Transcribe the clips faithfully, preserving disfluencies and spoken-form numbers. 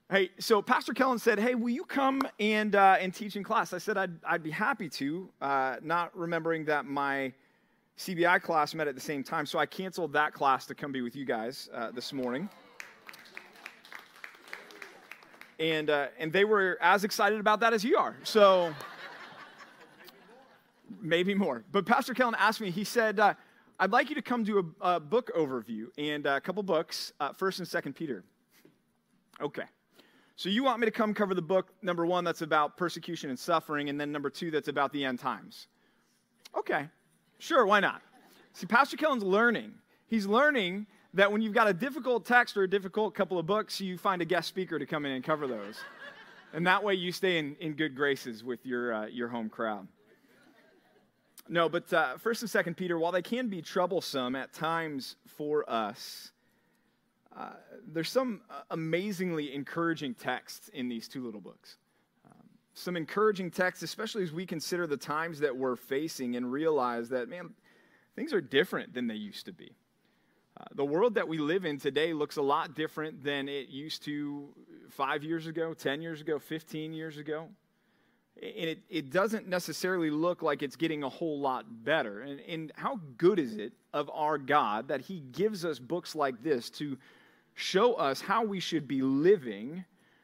Hey, so Pastor Kellen said, hey, will you come and uh, and teach in class? I said I'd, I'd be happy to, uh, not remembering that my C B I class met at the same time, so I canceled that class to come be with you guys uh, this morning. And, uh, and they were as excited about that as you are, so maybe more. But Pastor Kellen asked me, he said, uh, I'd like you to come do a, a book overview and a couple books, uh, First and Second Peter. Okay. So you want me to come cover the book, number one, that's about persecution and suffering, and then number two, that's about the end times. Okay, sure, why not? See, Pastor Kellen's learning. He's learning that when you've got a difficult text or a difficult couple of books, you find a guest speaker to come in and cover those. And that way you stay in, in good graces with your, uh, your home crowd. No, but uh, First and Second Peter, while they can be troublesome at times for us, Uh, there's some uh, amazingly encouraging texts in these two little books. Um, some encouraging texts, especially as we consider the times that we're facing and realize that, man, things are different than they used to be. Uh, the world that we live in today looks a lot different than it used to five years ago, ten years ago, fifteen years ago. And it, it doesn't necessarily look like it's getting a whole lot better. And, and how good is it of our God that he gives us books like this to show us how we should be living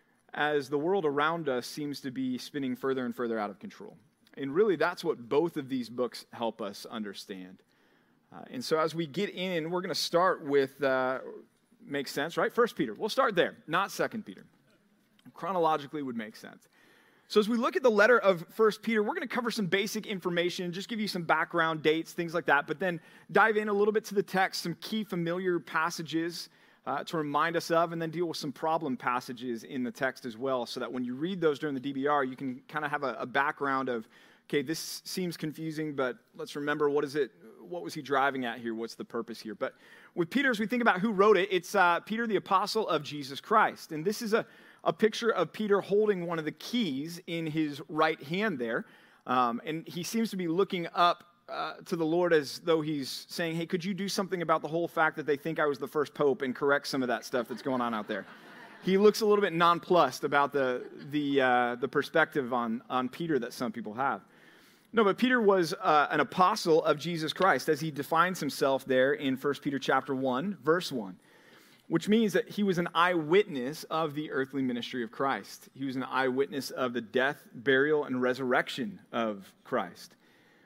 as the world around us seems to be spinning further and further out of control. And really, that's what both of these books help us understand. Uh, and so as we get in, we're going to start with, uh, makes sense, right? First Peter. We'll start there, not Second Peter. Chronologically would make sense. So as we look at the letter of First Peter, we're going to cover some basic information, just give you some background dates, things like that, but then dive in a little bit to the text, some key familiar passages Uh, to remind us of, and then deal with some problem passages in the text as well, so that when you read those during the D B R, you can kind of have a, a background of, okay, this seems confusing, but let's remember, what is it, what was he driving at here? What's the purpose here? But with Peter, as we think about who wrote it, it's uh, Peter, the apostle of Jesus Christ. And this is a, a picture of Peter holding one of the keys in his right hand there. Um, and he seems to be looking up Uh, to the Lord as though he's saying, hey, could you do something about the whole fact that they think I was the first pope and correct some of that stuff that's going on out there? He looks a little bit nonplussed about the the uh, the perspective on, on Peter that some people have. No, but Peter was uh, an apostle of Jesus Christ, as he defines himself there in First Peter chapter one, verse one, which means that he was an eyewitness of the earthly ministry of Christ. He was an eyewitness of the death, burial, and resurrection of Christ.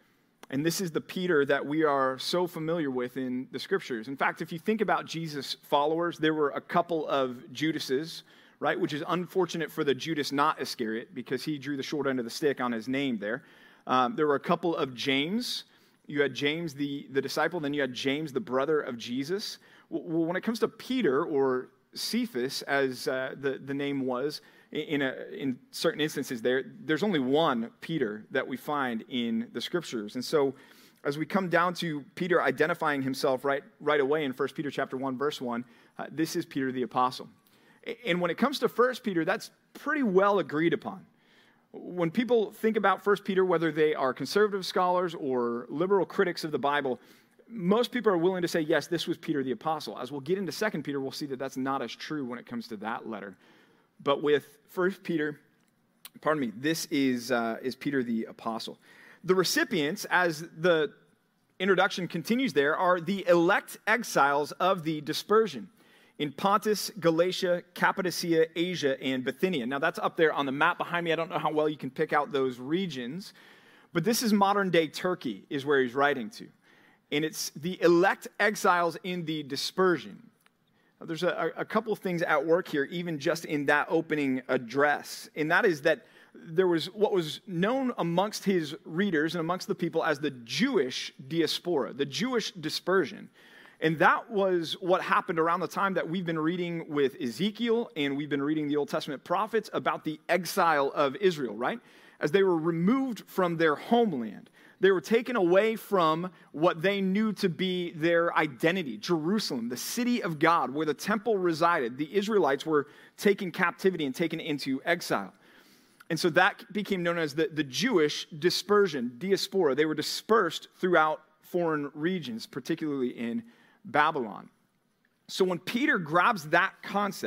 And this is the Peter that we are so familiar with in the Scriptures. In fact, if you think about Jesus' followers, there were a couple of Judases, right, which is unfortunate for the Judas not Iscariot, because he drew the short end of the stick on his name there. Um, there were a couple of James. You had James, the, the disciple, then you had James, the brother of Jesus. Well, when it comes to Peter, or Cephas, as uh, the, the name was, In, a, in certain instances there, there's only one Peter that we find in the Scriptures. And so as we come down to Peter identifying himself right, right away in First Peter chapter one, verse one, uh, this is Peter the apostle. And when it comes to First Peter, that's pretty well agreed upon. When people think about First Peter, whether they are conservative scholars or liberal critics of the Bible, most people are willing to say, yes, this was Peter the apostle. As we'll get into Second Peter, we'll see that that's not as true when it comes to that letter. But with First Peter, pardon me, this is uh, is Peter the apostle. The recipients, as the introduction continues there, are the elect exiles of the dispersion in Pontus, Galatia, Cappadocia, Asia, and Bithynia. Now that's up there on the map behind me. I don't know how well you can pick out those regions, but this is modern-day Turkey is where he's writing to. And it's the elect exiles in the dispersion. There's a, a couple of things at work here, even just in that opening address. And that is that there was what was known amongst his readers and amongst the people as the Jewish diaspora, the Jewish dispersion. And that was what happened around the time that we've been reading with Ezekiel, and we've been reading the Old Testament prophets about the exile of Israel, right? As they were removed from their homeland. They were taken away from what they knew to be their identity, Jerusalem, the city of God, where the temple resided. The Israelites were taken captivity and taken into exile. And so that became known as the, the Jewish dispersion, diaspora. They were dispersed throughout foreign regions, particularly in Babylon. So when Peter grabs that concept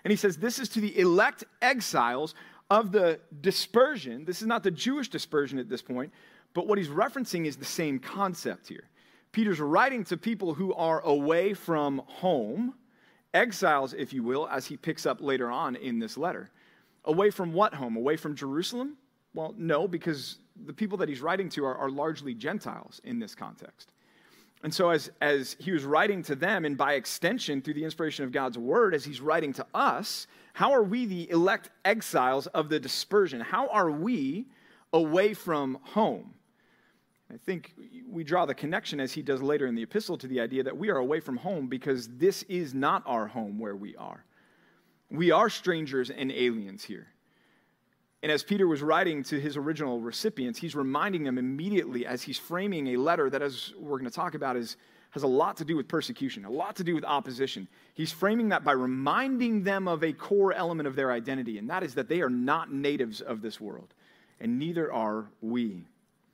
And he says, this is to the elect exiles of the dispersion. This is not the Jewish dispersion at this point, but what he's referencing is the same concept here. Peter's writing to people who are away from home, exiles, if you will, as he picks up later on in this letter. Away from what home? Away from Jerusalem? Well, no, because the people that he's writing to are, are largely Gentiles in this context. And so as, as he was writing to them, and by extension, through the inspiration of God's word, as he's writing to us, how are we the elect exiles of the dispersion? How are we away from home? I think we draw the connection, as he does later in the epistle, to the idea that we are away from home because this is not our home where we are. We are strangers and aliens here. And as Peter was writing to his original recipients, he's reminding them immediately, as he's framing a letter that, as we're going to talk about, is, has a lot to do with persecution, a lot to do with opposition. He's framing that by reminding them of a core element of their identity, and that is that they are not natives of this world, and neither are we.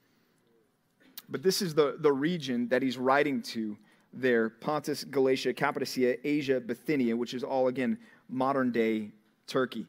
But this is the, the region that he's writing to there: Pontus, Galatia, Cappadocia, Asia, Bithynia, which is all, again, modern-day Turkey.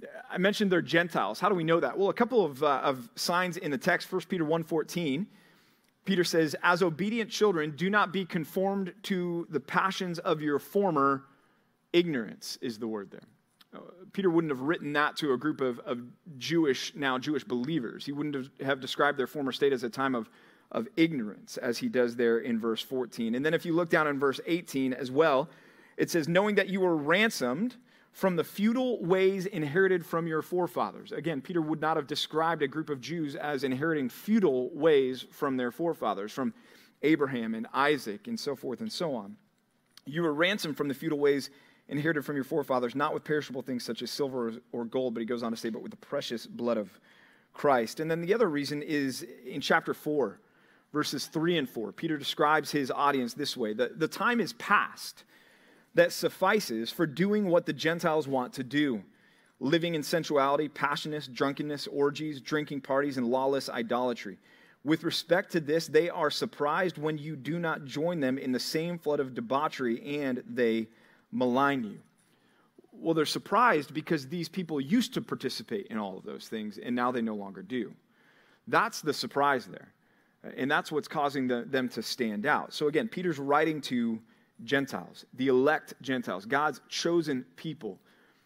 I mentioned they're Gentiles. How do we know that? Well, a couple of, uh, of signs in the text. First Peter one fourteen, Peter says, as obedient children, do not be conformed to the passions of your former ignorance, is the word there. Uh, Peter wouldn't have written that to a group of, of Jewish, now Jewish believers. He wouldn't have, have described their former state as a time of of ignorance, as he does there in verse fourteen. And then if you look down in verse eighteen as well, it says, knowing that you were ransomed from the futile ways inherited from your forefathers. Again, Peter would not have described a group of Jews as inheriting futile ways from their forefathers, from Abraham and Isaac and so forth and so on. You were ransomed from the futile ways inherited from your forefathers, not with perishable things such as silver or gold, but he goes on to say, but with the precious blood of Christ. And then the other reason is in chapter four, verses three and four. Peter describes his audience this way: the, the time is past that suffices for doing what the Gentiles want to do, living in sensuality, passionate, drunkenness, orgies, drinking parties, and lawless idolatry. With respect to this, they are surprised when you do not join them in the same flood of debauchery, and they malign you. Well, they're surprised because these people used to participate in all of those things, and now they no longer do. That's the surprise there. And that's what's causing the, them to stand out. So again, Peter's writing to Gentiles, the elect Gentiles, God's chosen people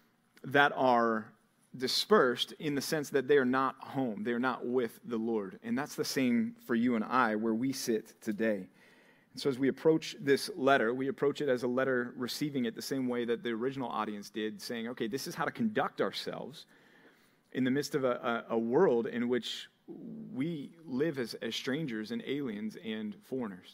that are dispersed in the sense that they are not home. They are not with the Lord. And that's the same for you and I, where we sit today. And so as we approach this letter, we approach it as a letter receiving it the same way that the original audience did, saying, okay, this is how to conduct ourselves in the midst of a, a, a world in which we live as, as strangers and aliens and foreigners.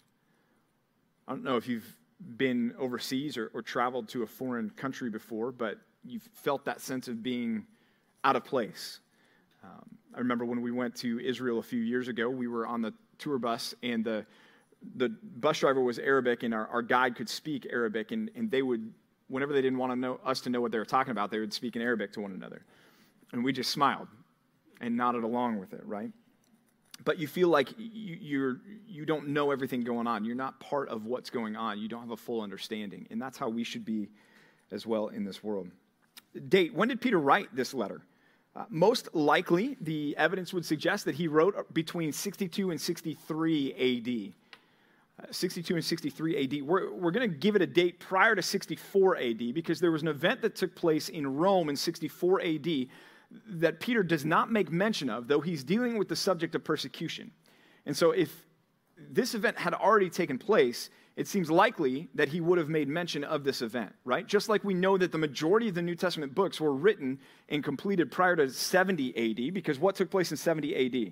I don't know if you've been overseas or, or traveled to a foreign country before, but you've felt that sense of being out of place. Um, I remember when we went to Israel a few years ago, we were on the tour bus, and the the bus driver was Arabic, and our, our guide could speak Arabic, and, and they would, whenever they didn't want to know us to know what they were talking about, they would speak in Arabic to one another. And we just smiled and nodded along with it, right? But you feel like you, you're, you don't know everything going on. You're not part of what's going on. You don't have a full understanding. And that's how we should be as well in this world. Date, when did Peter write this letter? Uh, most likely, the evidence would suggest that he wrote between sixty-two and sixty-three A D. Uh, sixty-two and sixty-three A D. We're, we're going to give it a date prior to sixty-four A D because there was an event that took place in Rome in sixty-four A D that Peter does not make mention of, though he's dealing with the subject of persecution. And so if this event had already taken place, it seems likely that he would have made mention of this event, right? Just like we know that the majority of the New Testament books were written and completed prior to seventy A D, because what took place in seventy A D?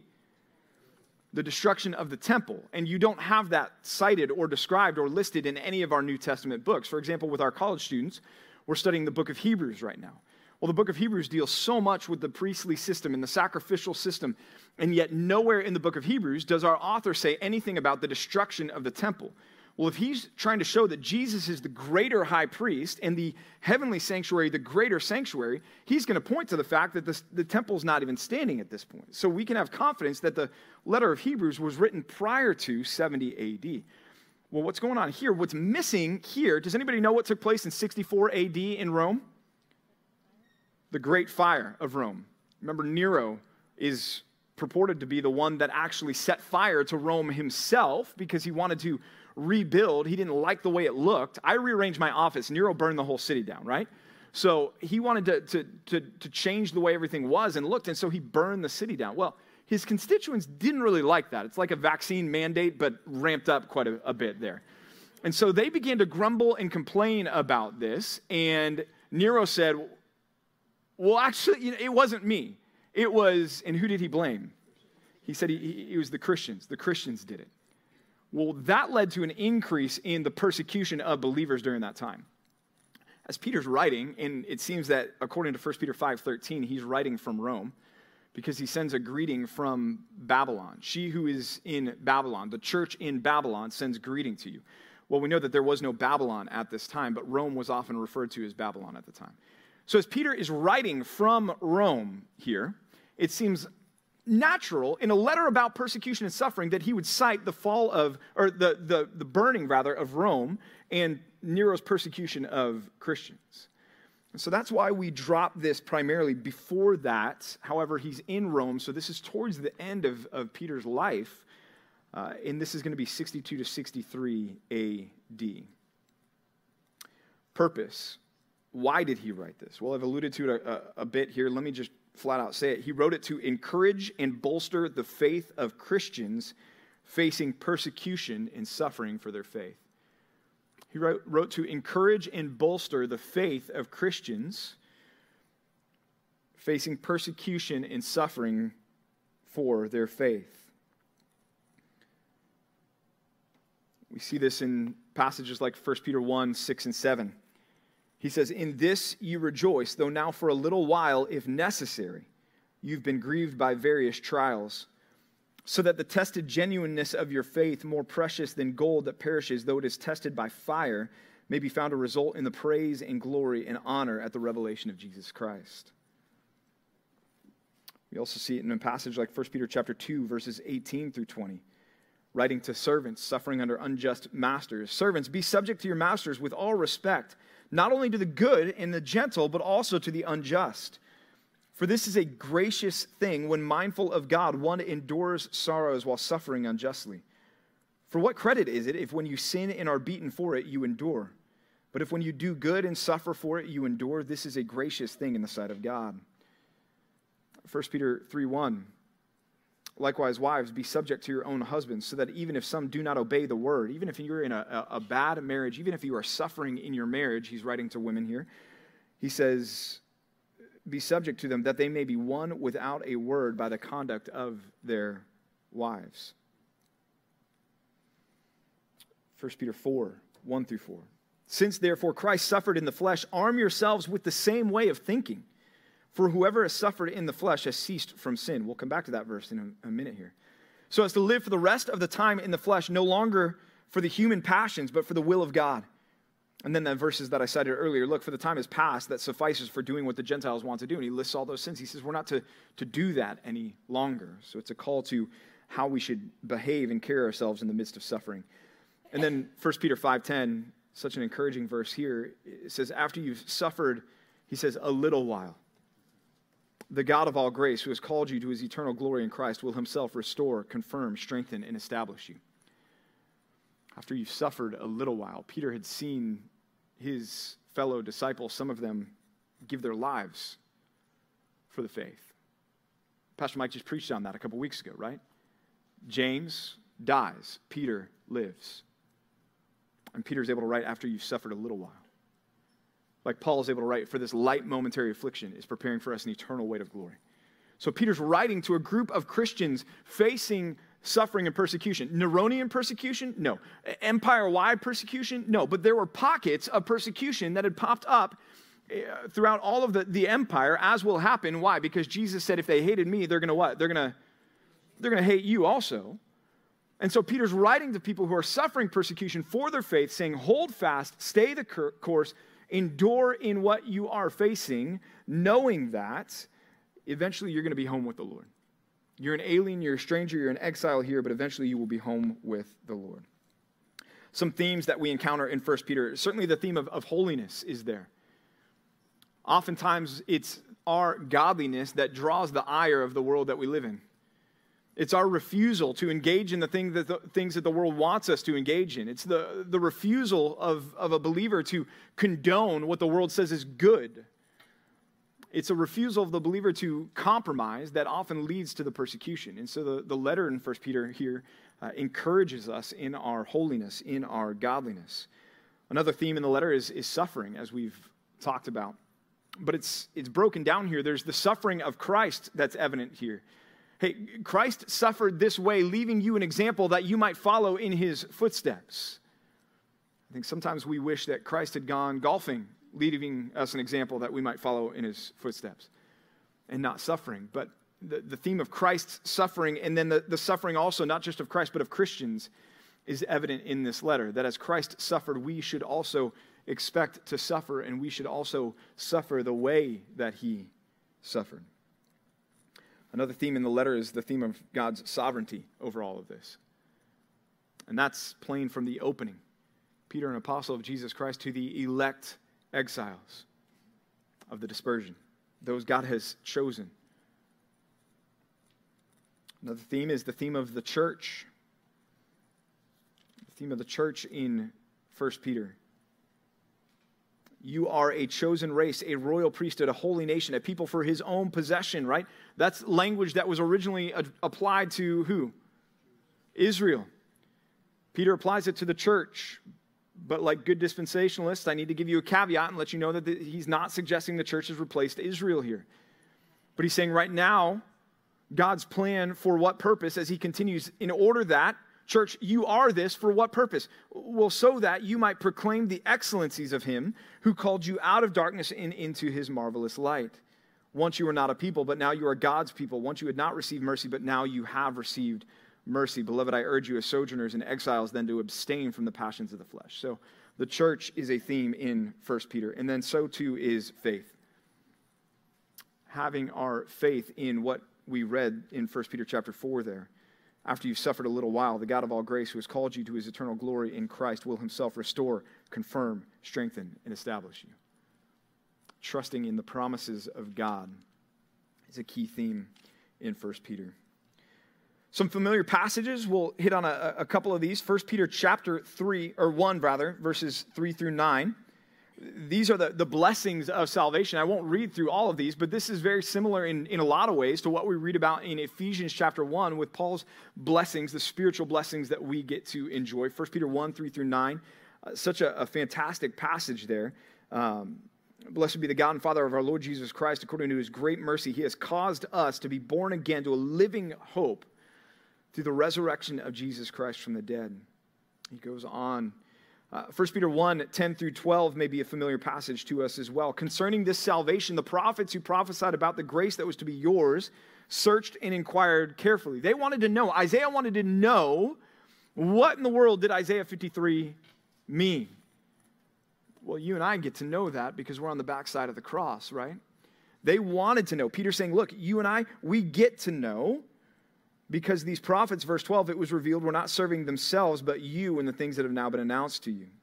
The destruction of the temple. And you don't have that cited or described or listed in any of our New Testament books. For example, with our college students, we're studying the book of Hebrews right now. Well, the book of Hebrews deals so much with the priestly system and the sacrificial system, and yet nowhere in the book of Hebrews does our author say anything about the destruction of the temple. Well, if he's trying to show that Jesus is the greater high priest and the heavenly sanctuary, the greater sanctuary, he's going to point to the fact that this, the temple's not even standing at this point. So we can have confidence that the letter of Hebrews was written prior to seventy A D. Well, what's going on here? What's missing here? Does anybody know what took place in sixty-four A D in Rome? the Great Fire of Rome. Remember, Nero is purported to be the one that actually set fire to Rome himself because he wanted to rebuild. He didn't like the way it looked. I rearranged my office. Nero burned the whole city down, right? So he wanted to, to, to, to change the way everything was and looked, and so he burned the city down. Well, his constituents didn't really like that. It's like a vaccine mandate, but ramped up quite a, a bit there. And so they began to grumble and complain about this, and Nero said, well, actually, you know, it wasn't me. It was, and who did he blame? He said he, he, it was the Christians. The Christians did it. Well, that led to an increase in the persecution of believers during that time. As Peter's writing, and it seems that according to First Peter five thirteen, he's writing from Rome because he sends a greeting from Babylon. She who is in Babylon, the church in Babylon, sends greeting to you. Well, we know that there was no Babylon at this time, but Rome was often referred to as Babylon at the time. So as Peter is writing from Rome here, it seems natural in a letter about persecution and suffering that he would cite the fall of, or the, the, the burning, rather, of Rome and Nero's persecution of Christians. And so that's why we drop this primarily before that. However, he's in Rome, so this is towards the end of, of Peter's life, uh, and this is going to be sixty-two to sixty-three A D. Purpose. Why did he write this? Well, I've alluded to it a, a, a bit here. Let me just flat out say it. He wrote it to encourage and bolster the faith of Christians facing persecution and suffering for their faith. He wrote, wrote to encourage and bolster the faith of Christians facing persecution and suffering for their faith. We see this in passages like First Peter one, six, and seven. He says, in this you rejoice, though now for a little while, if necessary, you've been grieved by various trials, so that the tested genuineness of your faith, more precious than gold that perishes, though it is tested by fire, may be found to result in the praise and glory and honor at the revelation of Jesus Christ. We also see it in a passage like First Peter chapter two, verses eighteen through twenty. Writing to servants suffering under unjust masters. Servants, be subject to your masters with all respect, not only to the good and the gentle, but also to the unjust. For this is a gracious thing when mindful of God, one endures sorrows while suffering unjustly. For what credit is it if when you sin and are beaten for it, you endure? But if when you do good and suffer for it, you endure, this is a gracious thing in the sight of God. First Peter three one. Likewise, wives, be subject to your own husbands, so that even if some do not obey the word, even if you're in a, a, a bad marriage, even if you are suffering in your marriage, he's writing to women here, he says, be subject to them, that they may be won without a word by the conduct of their wives. First Peter four, one through four. Since therefore Christ suffered in the flesh, arm yourselves with the same way of thinking. For whoever has suffered in the flesh has ceased from sin. We'll come back to that verse in a, a minute here. So as to live for the rest of the time in the flesh, no longer for the human passions, but for the will of God. And then the verses that I cited earlier, look, for the time is past that suffices for doing what the Gentiles want to do. And he lists all those sins. He says we're not to, to do that any longer. So it's a call to how we should behave and carry ourselves in the midst of suffering. And then First Peter five ten, such an encouraging verse here. It says, after you've suffered, he says, a little while, the God of all grace, who has called you to his eternal glory in Christ, will himself restore, confirm, strengthen, and establish you. After you've suffered a little while, Peter had seen his fellow disciples, some of them, give their lives for the faith. Pastor Mike just preached on that a couple weeks ago, right? James dies. Peter lives. And Peter's able to write, after you've suffered a little while. Like Paul is able to write, for this light momentary affliction is preparing for us an eternal weight of glory. So Peter's writing to a group of Christians facing suffering and persecution. Neronian persecution? No. Empire-wide persecution? No. But there were pockets of persecution that had popped up throughout all of the, the empire, as will happen. Why? Because Jesus said, if they hated me, they're going to what? They're going to they're going to hate you also. And so Peter's writing to people who are suffering persecution for their faith, saying, hold fast, stay the course, endure in what you are facing, knowing that eventually you're going to be home with the Lord. You're an alien, you're a stranger, you're an exile here, but eventually you will be home with the Lord. Some themes that we encounter in First Peter, certainly the theme of, of holiness is there. Oftentimes it's our godliness that draws the ire of the world that we live in. It's our refusal to engage in the, thing that the things that the world wants us to engage in. It's the, the refusal of, of a believer to condone what the world says is good. It's a refusal of the believer to compromise that often leads to the persecution. And so the, the letter in First Peter here uh, encourages us in our holiness, in our godliness. Another theme in the letter is, is suffering, as we've talked about. But it's, it's broken down here. There's the suffering of Christ that's evident here. Hey, Christ suffered this way, leaving you an example that you might follow in his footsteps. I think sometimes we wish that Christ had gone golfing, leaving us an example that we might follow in his footsteps and not suffering. But the, the theme of Christ's suffering, and then the, the suffering also, not just of Christ, but of Christians, is evident in this letter, that as Christ suffered, we should also expect to suffer, and we should also suffer the way that he suffered. Another theme in the letter is the theme of God's sovereignty over all of this. And that's plain from the opening. Peter, an apostle of Jesus Christ, to the elect exiles of the dispersion, those God has chosen. Another theme is the theme of the church. The theme of the church in First Peter. You are a chosen race, a royal priesthood, a holy nation, a people for his own possession, right? That's language that was originally ad- applied to who? Israel. Peter applies it to the church. But like good dispensationalists, I need to give you a caveat and let you know that the, he's not suggesting the church has replaced Israel here. But he's saying right now, God's plan for what purpose, as he continues, in order that, church, you are this for what purpose? Well, so that you might proclaim the excellencies of him who called you out of darkness and into his marvelous light. Once you were not a people, but now you are God's people. Once you had not received mercy, but now you have received mercy. Beloved, I urge you as sojourners and exiles then to abstain from the passions of the flesh. So the church is a theme in First Peter. And then so too is faith. Having our faith in what we read in First Peter chapter four there. After you've suffered a little while, the God of all grace who has called you to his eternal glory in Christ will himself restore, confirm, strengthen, and establish you. Trusting in the promises of God is a key theme in First Peter. Some familiar passages, we'll hit on a, a couple of these. First Peter chapter three, or one rather, verses three through nine. These are the, the blessings of salvation. I won't read through all of these, but this is very similar in, in a lot of ways to what we read about in Ephesians chapter one with Paul's blessings, the spiritual blessings that we get to enjoy. First Peter one, three through nine, uh, such a, a fantastic passage there. Um, Blessed be the God and Father of our Lord Jesus Christ. According to his great mercy, he has caused us to be born again to a living hope through the resurrection of Jesus Christ from the dead. He goes on. Uh, First Peter one, ten through twelve may be a familiar passage to us as well. Concerning this salvation, the prophets who prophesied about the grace that was to be yours searched and inquired carefully. They wanted to know. Isaiah wanted to know, what in the world did Isaiah fifty-three mean? Well, you and I get to know that because we're on the backside of the cross, right? They wanted to know. Peter's saying, look, you and I, we get to know because these prophets, verse twelve, it was revealed, were not serving themselves, but you and the things that have now been announced to you.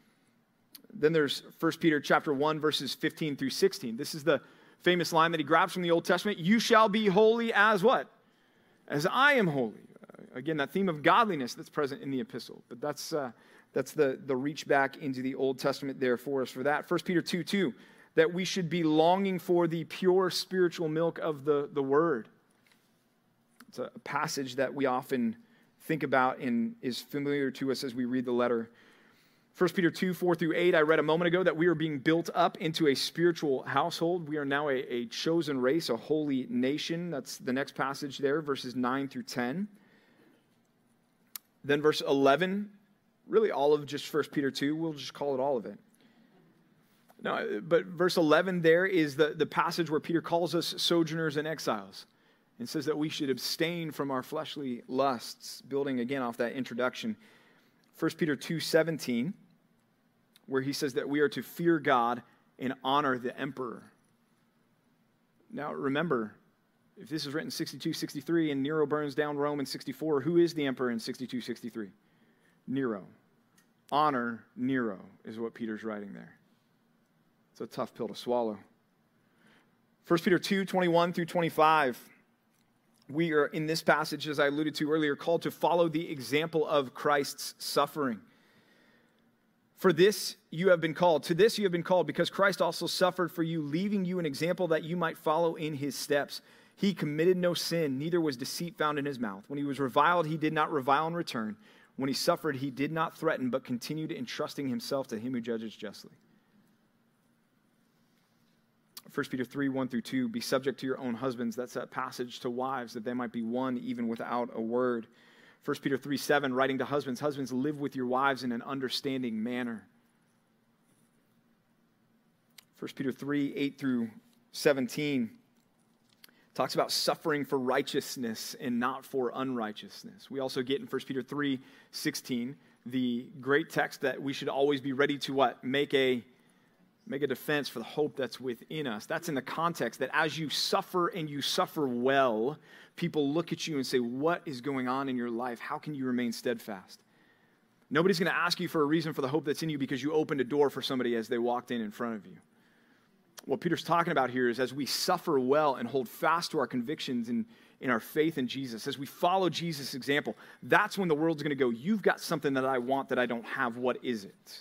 Then there's First Peter chapter one, verses fifteen through sixteen. This is the famous line that he grabs from the Old Testament. You shall be holy as what? As I am holy. Uh, again, that theme of godliness that's present in the epistle. But that's uh, that's the, the reach back into the Old Testament there for us for that. First Peter two, two, that we should be longing for the pure spiritual milk of the, the word. It's a passage that we often think about and is familiar to us as we read the letter. First Peter two, four through eight, I read a moment ago that we are being built up into a spiritual household. We are now a, a chosen race, a holy nation. That's the next passage there, verses nine through ten. Then verse eleven, really all of just First Peter two, we'll just call it all of it. No, but verse eleven there is the, the passage where Peter calls us sojourners and exiles. And says that we should abstain from our fleshly lusts, building again off that introduction. First Peter two seventeen, where he says that we are to fear God and honor the emperor. Now remember, if this is written sixty-two sixty-three and Nero burns down Rome in sixty-four, who is the emperor in sixty-two sixty-three? Nero. Honor Nero is what Peter's writing there. It's a tough pill to swallow. First Peter two, twenty-one through twenty-five. We are, in this passage, as I alluded to earlier, called to follow the example of Christ's suffering. For this you have been called. To this you have been called, because Christ also suffered for you, leaving you an example that you might follow in his steps. He committed no sin, neither was deceit found in his mouth. When he was reviled, he did not revile in return. When he suffered, he did not threaten, but continued entrusting himself to him who judges justly. First Peter three, one through two, be subject to your own husbands. That's that passage to wives, that they might be one even without a word. First Peter three, seven, writing to husbands, husbands, live with your wives in an understanding manner. First Peter three, eight through seventeen, talks about suffering for righteousness and not for unrighteousness. We also get in First Peter three, sixteen, the great text that we should always be ready to what? Make a Make a defense for the hope that's within us. That's in the context that as you suffer and you suffer well, people look at you and say, what is going on in your life? How can you remain steadfast? Nobody's going to ask you for a reason for the hope that's in you because you opened a door for somebody as they walked in in front of you. What Peter's talking about here is as we suffer well and hold fast to our convictions and in our faith in Jesus, as we follow Jesus' example, that's when the world's going to go, you've got something that I want that I don't have. What is it?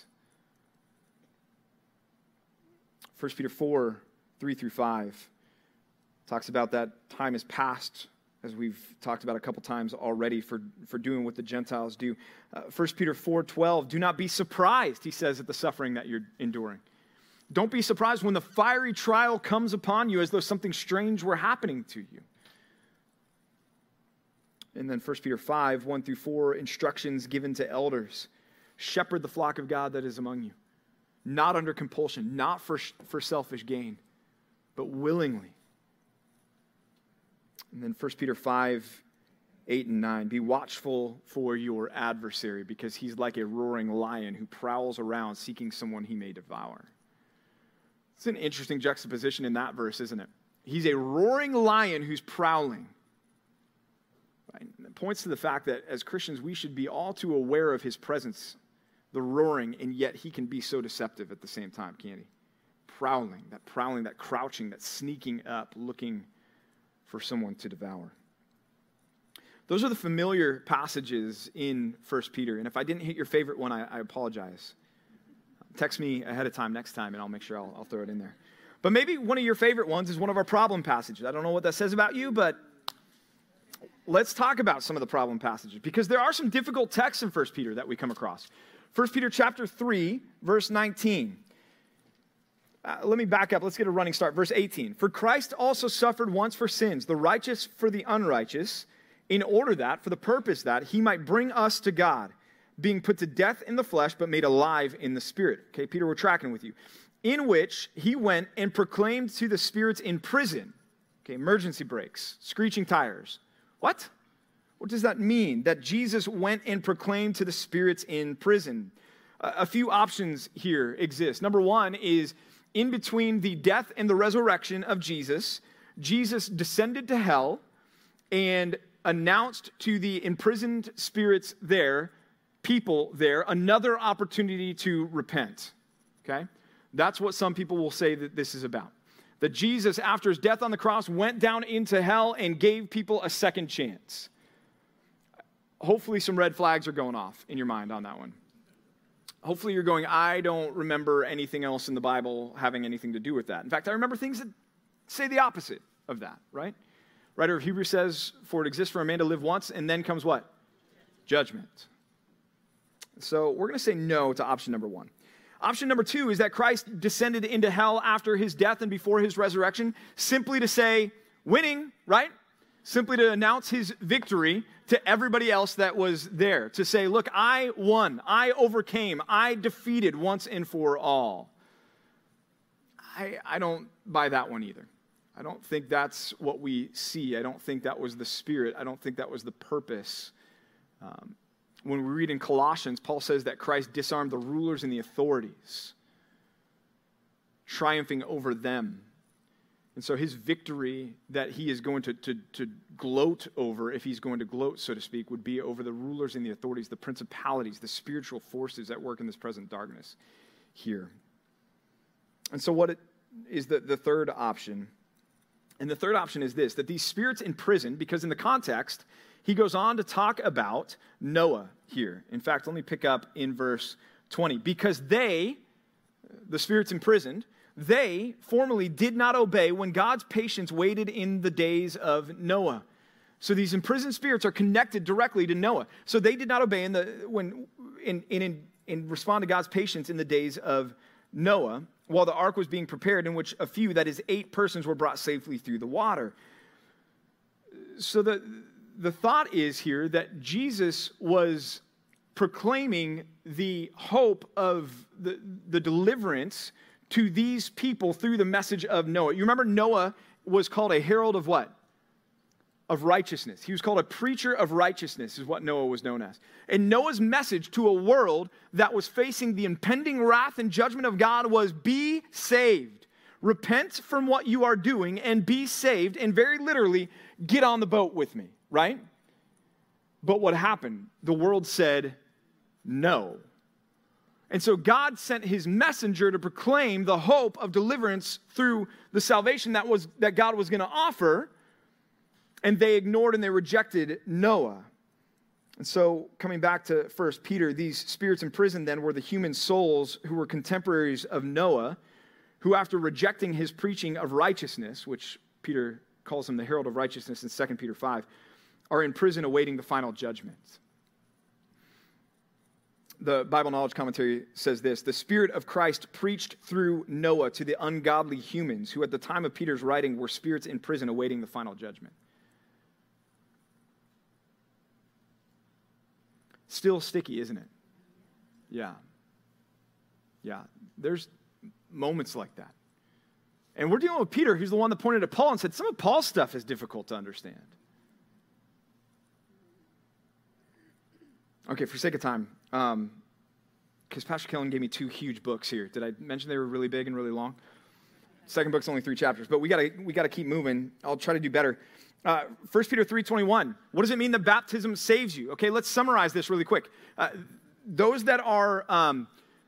First Peter four, three through five talks about that time is past, as we've talked about a couple times already, for, for doing what the Gentiles do. Uh, First Peter four, twelve, do not be surprised, he says, at the suffering that you're enduring. Don't be surprised when the fiery trial comes upon you as though something strange were happening to you. And then First Peter five, one through four, instructions given to elders. Shepherd the flock of God that is among you. Not under compulsion, not for, for selfish gain, but willingly. And then First Peter five, eight and nine. Be watchful for your adversary, because he's like a roaring lion who prowls around seeking someone he may devour. It's an interesting juxtaposition in that verse, isn't it? He's a roaring lion who's prowling. Right? It points to the fact that as Christians, we should be all too aware of his presence, the roaring, and yet he can be so deceptive at the same time, can't he? Prowling, that prowling, that crouching, that sneaking up, looking for someone to devour. Those are the familiar passages in First Peter, and if I didn't hit your favorite one, I, I apologize. Text me ahead of time next time, and I'll make sure I'll, I'll throw it in there. But maybe one of your favorite ones is one of our problem passages. I don't know what that says about you, but let's talk about some of the problem passages, because there are some difficult texts in First Peter that we come across. First Peter chapter three, verse nineteen. Uh, let me back up. Let's get a running start. Verse eighteen. For Christ also suffered once for sins, the righteous for the unrighteous, in order that, for the purpose that, he might bring us to God, being put to death in the flesh, but made alive in the spirit. Okay, Peter, we're tracking with you. In which he went and proclaimed to the spirits in prison. Okay, emergency brakes, screeching tires. What? What does that mean? That Jesus went and proclaimed to the spirits in prison. Uh, a few options here exist. Number one is in between the death and the resurrection of Jesus, Jesus descended to hell and announced to the imprisoned spirits there, people there, another opportunity to repent. Okay? That's what some people will say that this is about. That Jesus, after his death on the cross, went down into hell and gave people a second chance. Hopefully some red flags are going off in your mind on that one. Hopefully you're going, I don't remember anything else in the Bible having anything to do with that. In fact, I remember things that say the opposite of that, right? Writer of Hebrews says, for it exists for a man to live once, and then comes what? Judgment. So we're going to say no to option number one. Option number two is that Christ descended into hell after his death and before his resurrection, simply to say, winning, right? Simply to announce his victory to everybody else that was there. To say, look, I won, I overcame, I defeated once and for all. I, I don't buy that one either. I don't think that's what we see. I don't think that was the spirit. I don't think that was the purpose. Um, when we read in Colossians, Paul says that Christ disarmed the rulers and the authorities, triumphing over them. And so his victory that he is going to, to, to gloat over, if he's going to gloat, so to speak, would be over the rulers and the authorities, the principalities, the spiritual forces that work in this present darkness here. And so what it is the, the third option And the third option is this, that these spirits in prison, because in the context, he goes on to talk about Noah here. In fact, let me pick up in verse twenty. Because they, the spirits imprisoned, they formerly did not obey when God's patience waited in the days of Noah. So these imprisoned spirits are connected directly to Noah. So they did not obey in the when in in in respond to God's patience in the days of Noah, while the ark was being prepared, in which a few, that is eight persons, were brought safely through the water. So the the thought is here that Jesus was proclaiming the hope of the, the deliverance to these people through the message of Noah. You remember Noah was called a herald of what? Of righteousness. He was called a preacher of righteousness, is what Noah was known as. And Noah's message to a world that was facing the impending wrath and judgment of God was, be saved. Repent from what you are doing and be saved. And very literally, get on the boat with me, right? But what happened? The world said no. And so God sent his messenger to proclaim the hope of deliverance through the salvation that was that God was going to offer. And they ignored and they rejected Noah. And so coming back to First Peter, these spirits in prison then were the human souls who were contemporaries of Noah, who after rejecting his preaching of righteousness, which Peter calls him the herald of righteousness in Second Peter five, are in prison awaiting the final judgment. The Bible Knowledge Commentary says this, the Spirit of Christ preached through Noah to the ungodly humans who at the time of Peter's writing were spirits in prison awaiting the final judgment. Still sticky, isn't it? Yeah. Yeah. There's moments like that. And we're dealing with Peter, who's the one that pointed at Paul and said, some of Paul's stuff is difficult to understand. Okay, for sake of time, um, because Pastor Kellen gave me two huge books here. Did I mention they were really big and really long? Second book's only three chapters, but we gotta we gotta keep moving. I'll try to do better. Uh, First Peter three twenty-one. What does it mean that baptism saves you? Okay, let's summarize this really quick. Uh, those that are um,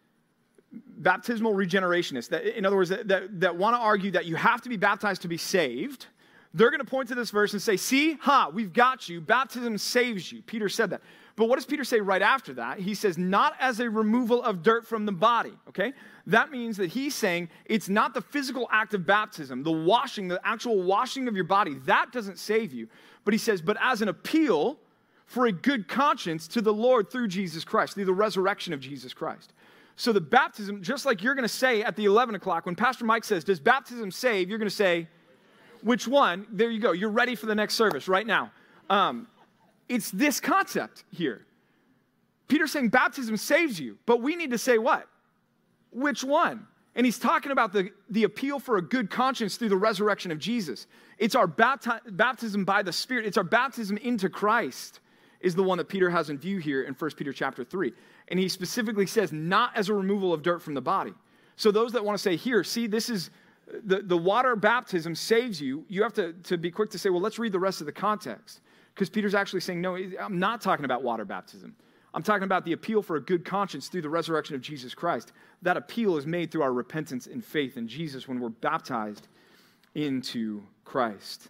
baptismal regenerationists, that, in other words, that, that, that want to argue that you have to be baptized to be saved, they're going to point to this verse and say, see, ha, we've got you. Baptism saves you. Peter said that. But what does Peter say right after that? He says, not as a removal of dirt from the body, okay? That means that he's saying it's not the physical act of baptism, the washing, the actual washing of your body. That doesn't save you. But he says, but as an appeal for a good conscience to the Lord through Jesus Christ, through the resurrection of Jesus Christ. So the baptism, just like you're going to say at the eleven o'clock, when Pastor Mike says, does baptism save? You're going to say, which one? There you go. You're ready for the next service right now. Um, It's this concept here. Peter's saying baptism saves you, but we need to say what? Which one? And he's talking about the, the appeal for a good conscience through the resurrection of Jesus. It's our bapti- baptism by the Spirit. It's our baptism into Christ is the one that Peter has in view here in First Peter chapter three. And he specifically says, not as a removal of dirt from the body. So those that want to say, here, see, this is, the, the water baptism saves you. You have to, to be quick to say, well, let's read the rest of the context. Because Peter's actually saying, no, I'm not talking about water baptism. I'm talking about the appeal for a good conscience through the resurrection of Jesus Christ. That appeal is made through our repentance and faith in Jesus when we're baptized into Christ.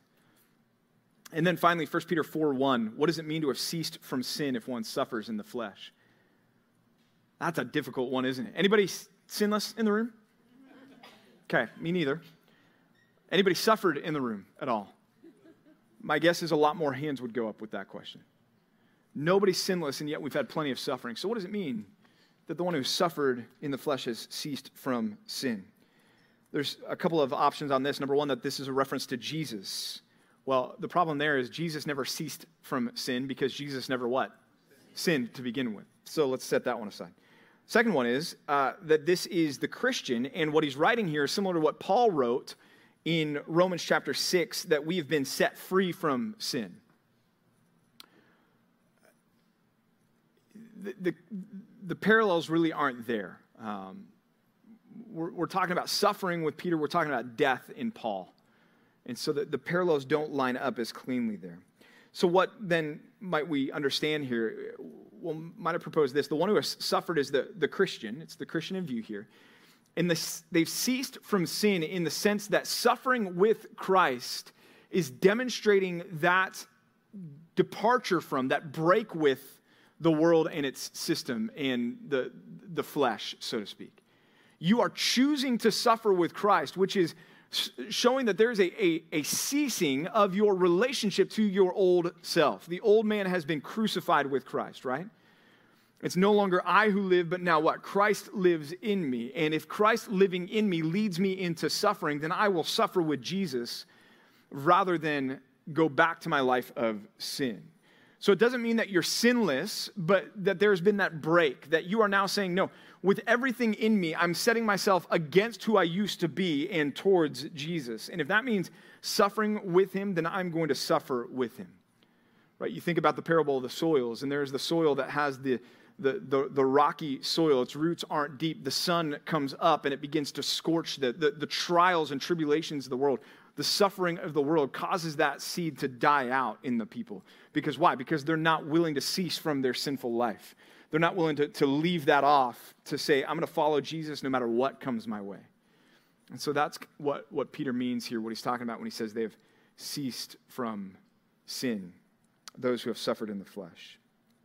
And then finally, First Peter four one, what does it mean to have ceased from sin if one suffers in the flesh? That's a difficult one, isn't it? Anybody sinless in the room? Okay, me neither. Anybody suffered in the room at all? My guess is a lot more hands would go up with that question. Nobody's sinless, and yet we've had plenty of suffering. So what does it mean that the one who suffered in the flesh has ceased from sin? There's a couple of options on this. Number one, that this is a reference to Jesus. Well, the problem there is Jesus never ceased from sin because Jesus never what? Sinned to begin with. So let's set that one aside. Second one is uh, that this is the Christian, and what he's writing here is similar to what Paul wrote in Romans chapter six, that we have been set free from sin. The, the, the parallels really aren't there. Um, we're, we're talking about suffering with Peter. We're talking about death in Paul. And so the, the parallels don't line up as cleanly there. So what then might we understand here? Well, might I propose this? The one who has suffered is the, the Christian. It's the Christian in view here. And the, they've ceased from sin in the sense that suffering with Christ is demonstrating that departure from, that break with the world and its system and the, the flesh, so to speak. You are choosing to suffer with Christ, which is showing that there's a, a, a ceasing of your relationship to your old self. The old man has been crucified with Christ, right? It's no longer I who live, but now what? Christ lives in me. And if Christ living in me leads me into suffering, then I will suffer with Jesus rather than go back to my life of sin. So it doesn't mean that you're sinless, but that there's been that break, that you are now saying, no, with everything in me, I'm setting myself against who I used to be and towards Jesus. And if that means suffering with him, then I'm going to suffer with him. Right? You think about the parable of the soils, and there's the soil that has the The, the, the rocky soil, its roots aren't deep. The sun comes up and it begins to scorch the, the, the trials and tribulations of the world. The suffering of the world causes that seed to die out in the people. Because why? Because they're not willing to cease from their sinful life. They're not willing to, to leave that off, to say, I'm going to follow Jesus no matter what comes my way. And so that's what, what Peter means here, what he's talking about when he says they have ceased from sin, those who have suffered in the flesh.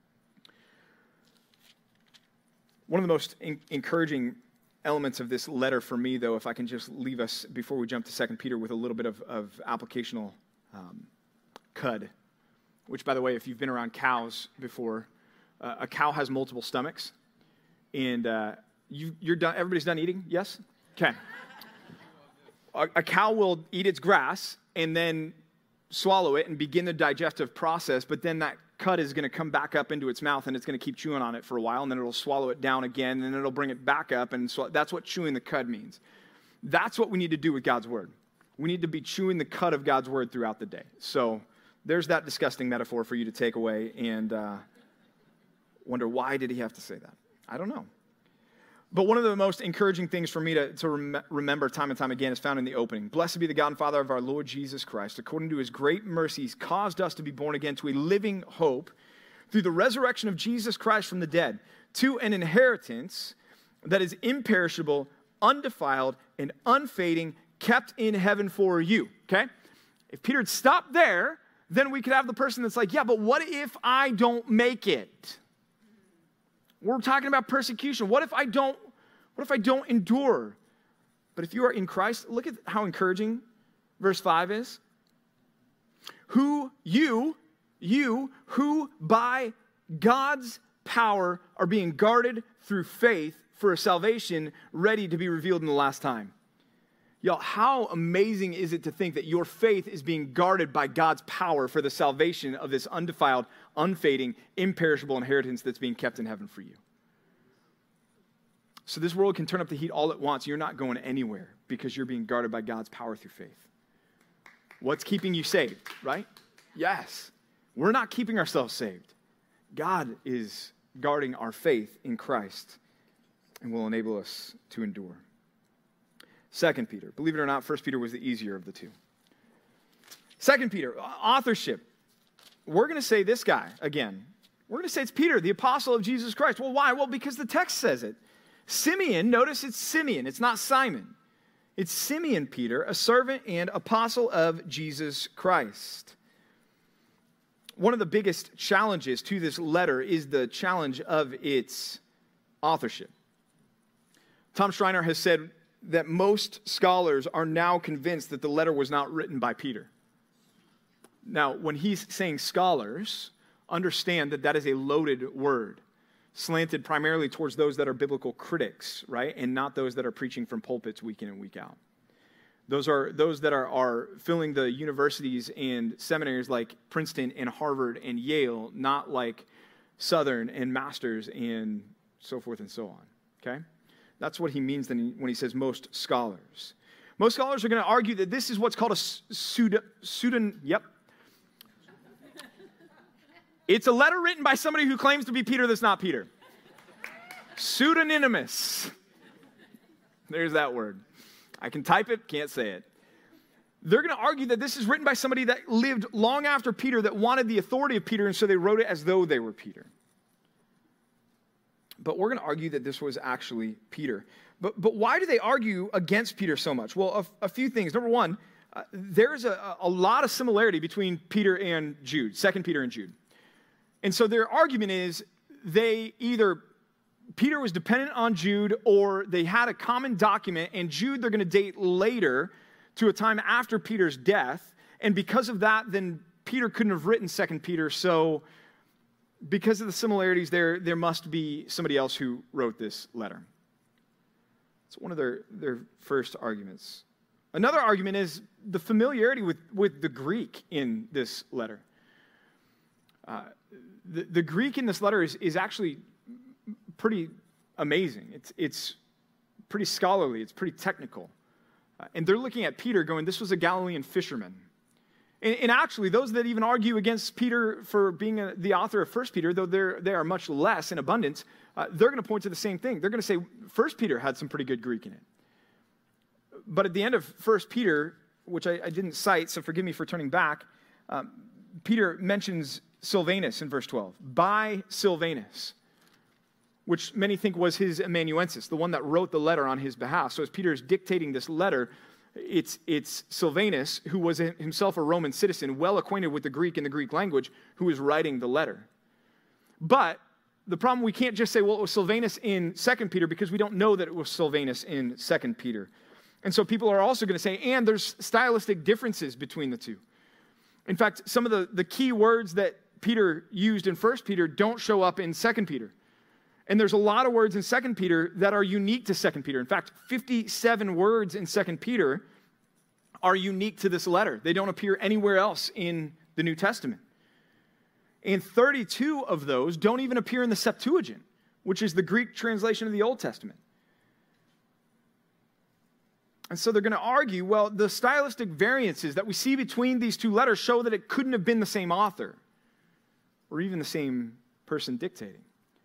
One of the most in- encouraging elements of this letter for me, though, if I can just leave us, before we jump to Second Peter, with a little bit of, of applicational um, cud, which, by the way, if you've been around cows before, uh, a cow has multiple stomachs, and uh, you, you're done. Everybody's done eating? Yes? Okay. a, a cow will eat its grass and then swallow it and begin the digestive process, but then that cud is going to come back up into its mouth and it's going to keep chewing on it for a while, and then it'll swallow it down again, and then it'll bring it back up, and so that's what chewing the cud means. That's what we need to do with God's word. We need to be chewing the cud of God's word throughout the day. So there's that disgusting metaphor for you to take away and uh, wonder, why did he have to say that? I don't know. But one of the most encouraging things for me to, to rem- remember time and time again is found in the opening. Blessed be the God and Father of our Lord Jesus Christ. According to his great mercies, caused us to be born again to a living hope through the resurrection of Jesus Christ from the dead, to an inheritance that is imperishable, undefiled, and unfading, kept in heaven for you. Okay? If Peter had stopped there, then we could have the person that's like, yeah, but what if I don't make it? We're talking about persecution. What if I don't, what if I don't endure? But if you are in Christ, look at how encouraging verse five is. Who you, you, who by God's power are being guarded through faith for a salvation ready to be revealed in the last time. Y'all, how amazing is it to think that your faith is being guarded by God's power for the salvation of this undefiled, unfading, imperishable inheritance that's being kept in heaven for you. So this world can turn up the heat all at once. You're not going anywhere because you're being guarded by God's power through faith. What's keeping you saved, right? Yes. We're not keeping ourselves saved. God is guarding our faith in Christ and will enable us to endure. Second Peter. Believe it or not, First Peter was the easier of the two. Second Peter, authorship. We're going to say this guy again. We're going to say it's Peter, the apostle of Jesus Christ. Well, why? Well, because the text says it. Simeon, notice it's Simeon. It's not Simon. It's Simeon Peter, a servant and apostle of Jesus Christ. One of the biggest challenges to this letter is the challenge of its authorship. Tom Schreiner has said that most scholars are now convinced that the letter was not written by Peter. Now, when he's saying scholars, understand that that is a loaded word, slanted primarily towards those that are biblical critics, right? And not those that are preaching from pulpits week in and week out. Those are those that are, are filling the universities and seminaries like Princeton and Harvard and Yale, not like Southern and Masters and so forth and so on, okay? That's what he means when he says most scholars. Most scholars are going to argue that this is what's called a pseudo, pseudo, yep. It's a letter written by somebody who claims to be Peter that's not Peter. Pseudonymous. There's that word. I can type it, can't say it. They're going to argue that this is written by somebody that lived long after Peter, that wanted the authority of Peter, and so they wrote it as though they were Peter. But we're going to argue that this was actually Peter. But, but why do they argue against Peter so much? Well, a, a few things. Number one, uh, there's a, a lot of similarity between Peter and Jude, Second Peter and Jude. And so their argument is they either, Peter was dependent on Jude, or they had a common document, and Jude they're going to date later to a time after Peter's death. And because of that, then Peter couldn't have written Second Peter, so because of the similarities there, there must be somebody else who wrote this letter. It's one of their, their first arguments. Another argument is the familiarity with, with the Greek in this letter. Uh, the, the Greek in this letter is, is actually pretty amazing. It's, it's pretty scholarly. It's pretty technical. Uh, and they're looking at Peter going, this was a Galilean fisherman. And, and actually, those that even argue against Peter for being a, the author of First Peter, though they're, they are much less in abundance, uh, they're going to point to the same thing. They're going to say First Peter had some pretty good Greek in it. But at the end of First Peter, which I, I didn't cite, so forgive me for turning back, um, Peter mentions Silvanus in verse twelve. By Silvanus, which many think was his amanuensis, the one that wrote the letter on his behalf. So as Peter is dictating this letter, it's, it's Silvanus, who was himself a Roman citizen, well acquainted with the Greek and the Greek language, who is writing the letter. But the problem, we can't just say, well, it was Silvanus in Second Peter, because we don't know that it was Silvanus in Second Peter. And so people are also going to say, and there's stylistic differences between the two. In fact, some of the, the key words that Peter used in First Peter don't show up in Second Peter. And there's a lot of words in Second Peter that are unique to Second Peter. In fact, fifty-seven words in Second Peter are unique to this letter. They don't appear anywhere else in the New Testament. And thirty-two of those don't even appear in the Septuagint, which is the Greek translation of the Old Testament. And so they're going to argue, well, the stylistic variances that we see between these two letters show that it couldn't have been the same author or even the same person dictating.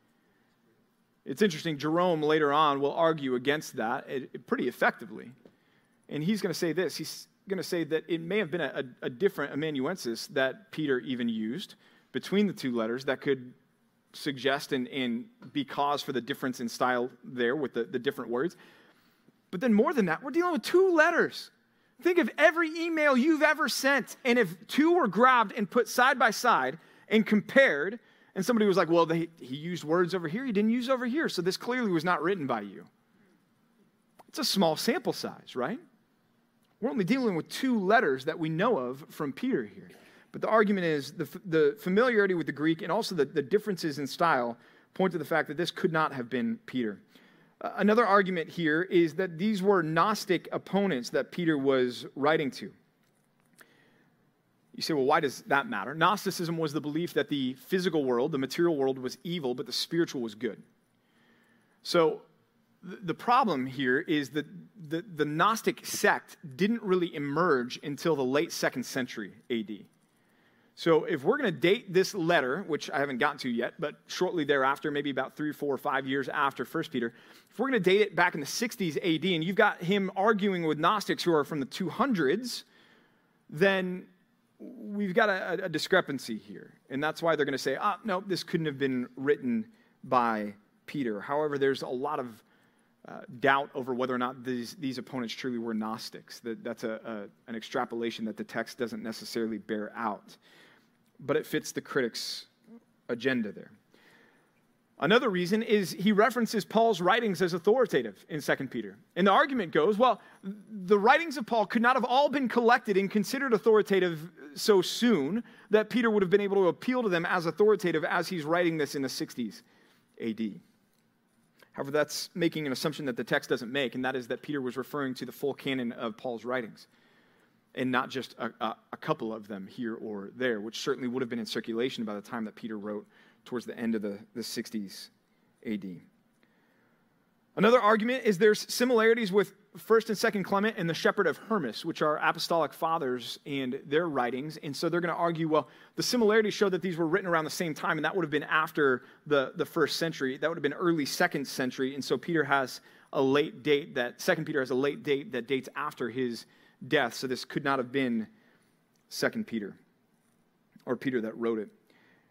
It's interesting, Jerome later on will argue against that it, it pretty effectively. And he's going to say this. He's going to say that it may have been a, a, a different amanuensis that Peter even used between the two letters that could suggest and, and be cause for the difference in style there with the, the different words. But then more than that, we're dealing with two letters. Think of every email you've ever sent, and if two were grabbed and put side by side and compared, and somebody was like, well, they, he used words over here, he didn't use over here, so this clearly was not written by you. It's a small sample size, right? We're only dealing with two letters that we know of from Peter here. But the argument is the, the familiarity with the Greek and also the, the differences in style point to the fact that this could not have been Peter. Uh, another argument here is that these were Gnostic opponents that Peter was writing to. You say, well, why does that matter? Gnosticism was the belief that the physical world, the material world, was evil, but the spiritual was good. So th- the problem here is that the, the Gnostic sect didn't really emerge until the late second century A D. So if we're going to date this letter, which I haven't gotten to yet, but shortly thereafter, maybe about three, four, or five years after First Peter, if we're going to date it back in the sixties A D, and you've got him arguing with Gnostics who are from the two hundreds, then we've got a, a discrepancy here. And that's why they're going to say, ah, no, this couldn't have been written by Peter. However, there's a lot of uh, doubt over whether or not these, these opponents truly were Gnostics. That, that's a, a, an extrapolation that the text doesn't necessarily bear out. But it fits the critics' agenda there. Another reason is he references Paul's writings as authoritative in Second Peter. And the argument goes, well, the writings of Paul could not have all been collected and considered authoritative so soon that Peter would have been able to appeal to them as authoritative as he's writing this in the sixties A D. However, that's making an assumption that the text doesn't make, and that is that Peter was referring to the full canon of Paul's writings, and not just a, a, a couple of them here or there, which certainly would have been in circulation by the time that Peter wrote towards the end of the, the sixties A D. Another argument is there's similarities with First and Second Clement and the Shepherd of Hermas, which are apostolic fathers and their writings. And so they're going to argue, well, the similarities show that these were written around the same time, and that would have been after the, the first century. That would have been early second century. And so Peter has a late date that, Second Peter has a late date that dates after his death. So this could not have been Second Peter or Peter that wrote it.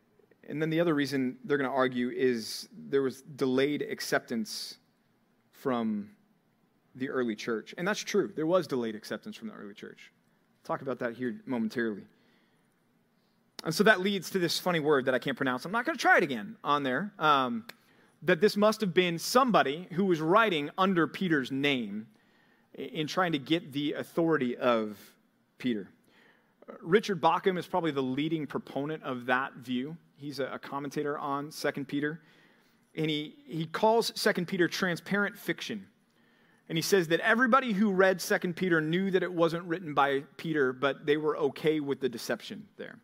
And then the other reason they're going to argue is there was delayed acceptance from the early church. And that's true. There was delayed acceptance from the early church. I'll talk about that here momentarily. And so that leads to this funny word that I can't pronounce. I'm not going to try it again on there. Um, that this must have been somebody who was writing under Peter's name in trying to get the authority of Peter. Richard Bauckham is probably the leading proponent of that view. He's a, a commentator on Second Peter. And he, he calls Second Peter transparent fiction. And he says that everybody who read Second Peter knew that it wasn't written by Peter, but they were okay with the deception there.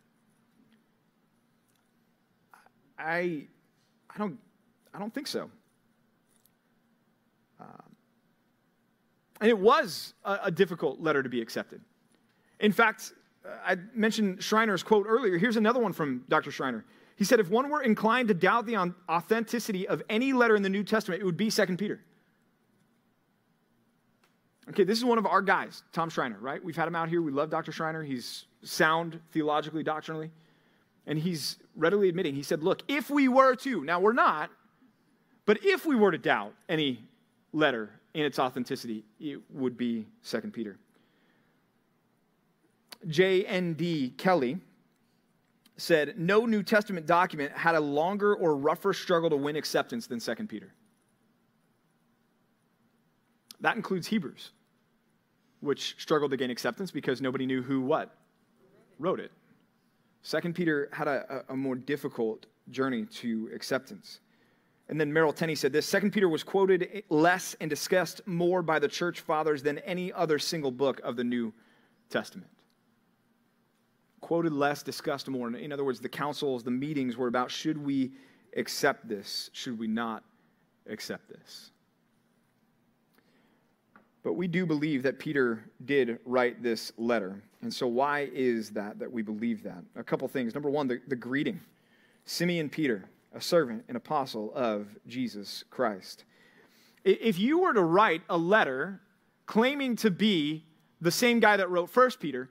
I, I don't, I don't think so. Um, and it was a, a difficult letter to be accepted. In fact, I mentioned Schreiner's quote earlier. Here's another one from Doctor Schreiner. He said, if one were inclined to doubt the authenticity of any letter in the New Testament, it would be Second Peter. Okay, this is one of our guys, Tom Schreiner, right? We've had him out here. We love Doctor Schreiner. He's sound theologically, doctrinally. And he's readily admitting, he said, look, if we were to, now we're not, but if we were to doubt any letter in its authenticity, it would be Second Peter. J N D Kelly said, no New Testament document had a longer or rougher struggle to win acceptance than Second Peter. That includes Hebrews, which struggled to gain acceptance because nobody knew who what wrote it. Second Peter had a, a more difficult journey to acceptance. And then Merrill Tenney said this, Second Peter was quoted less and discussed more by the church fathers than any other single book of the New Testament. Quoted less, discussed more. In other words, the councils, the meetings were about, should we accept this? Should we not accept this? But we do believe that Peter did write this letter. And so why is that, that we believe that? A couple things. Number one, the, the greeting. Simeon Peter, a servant and apostle of Jesus Christ. If you were to write a letter claiming to be the same guy that wrote First Peter,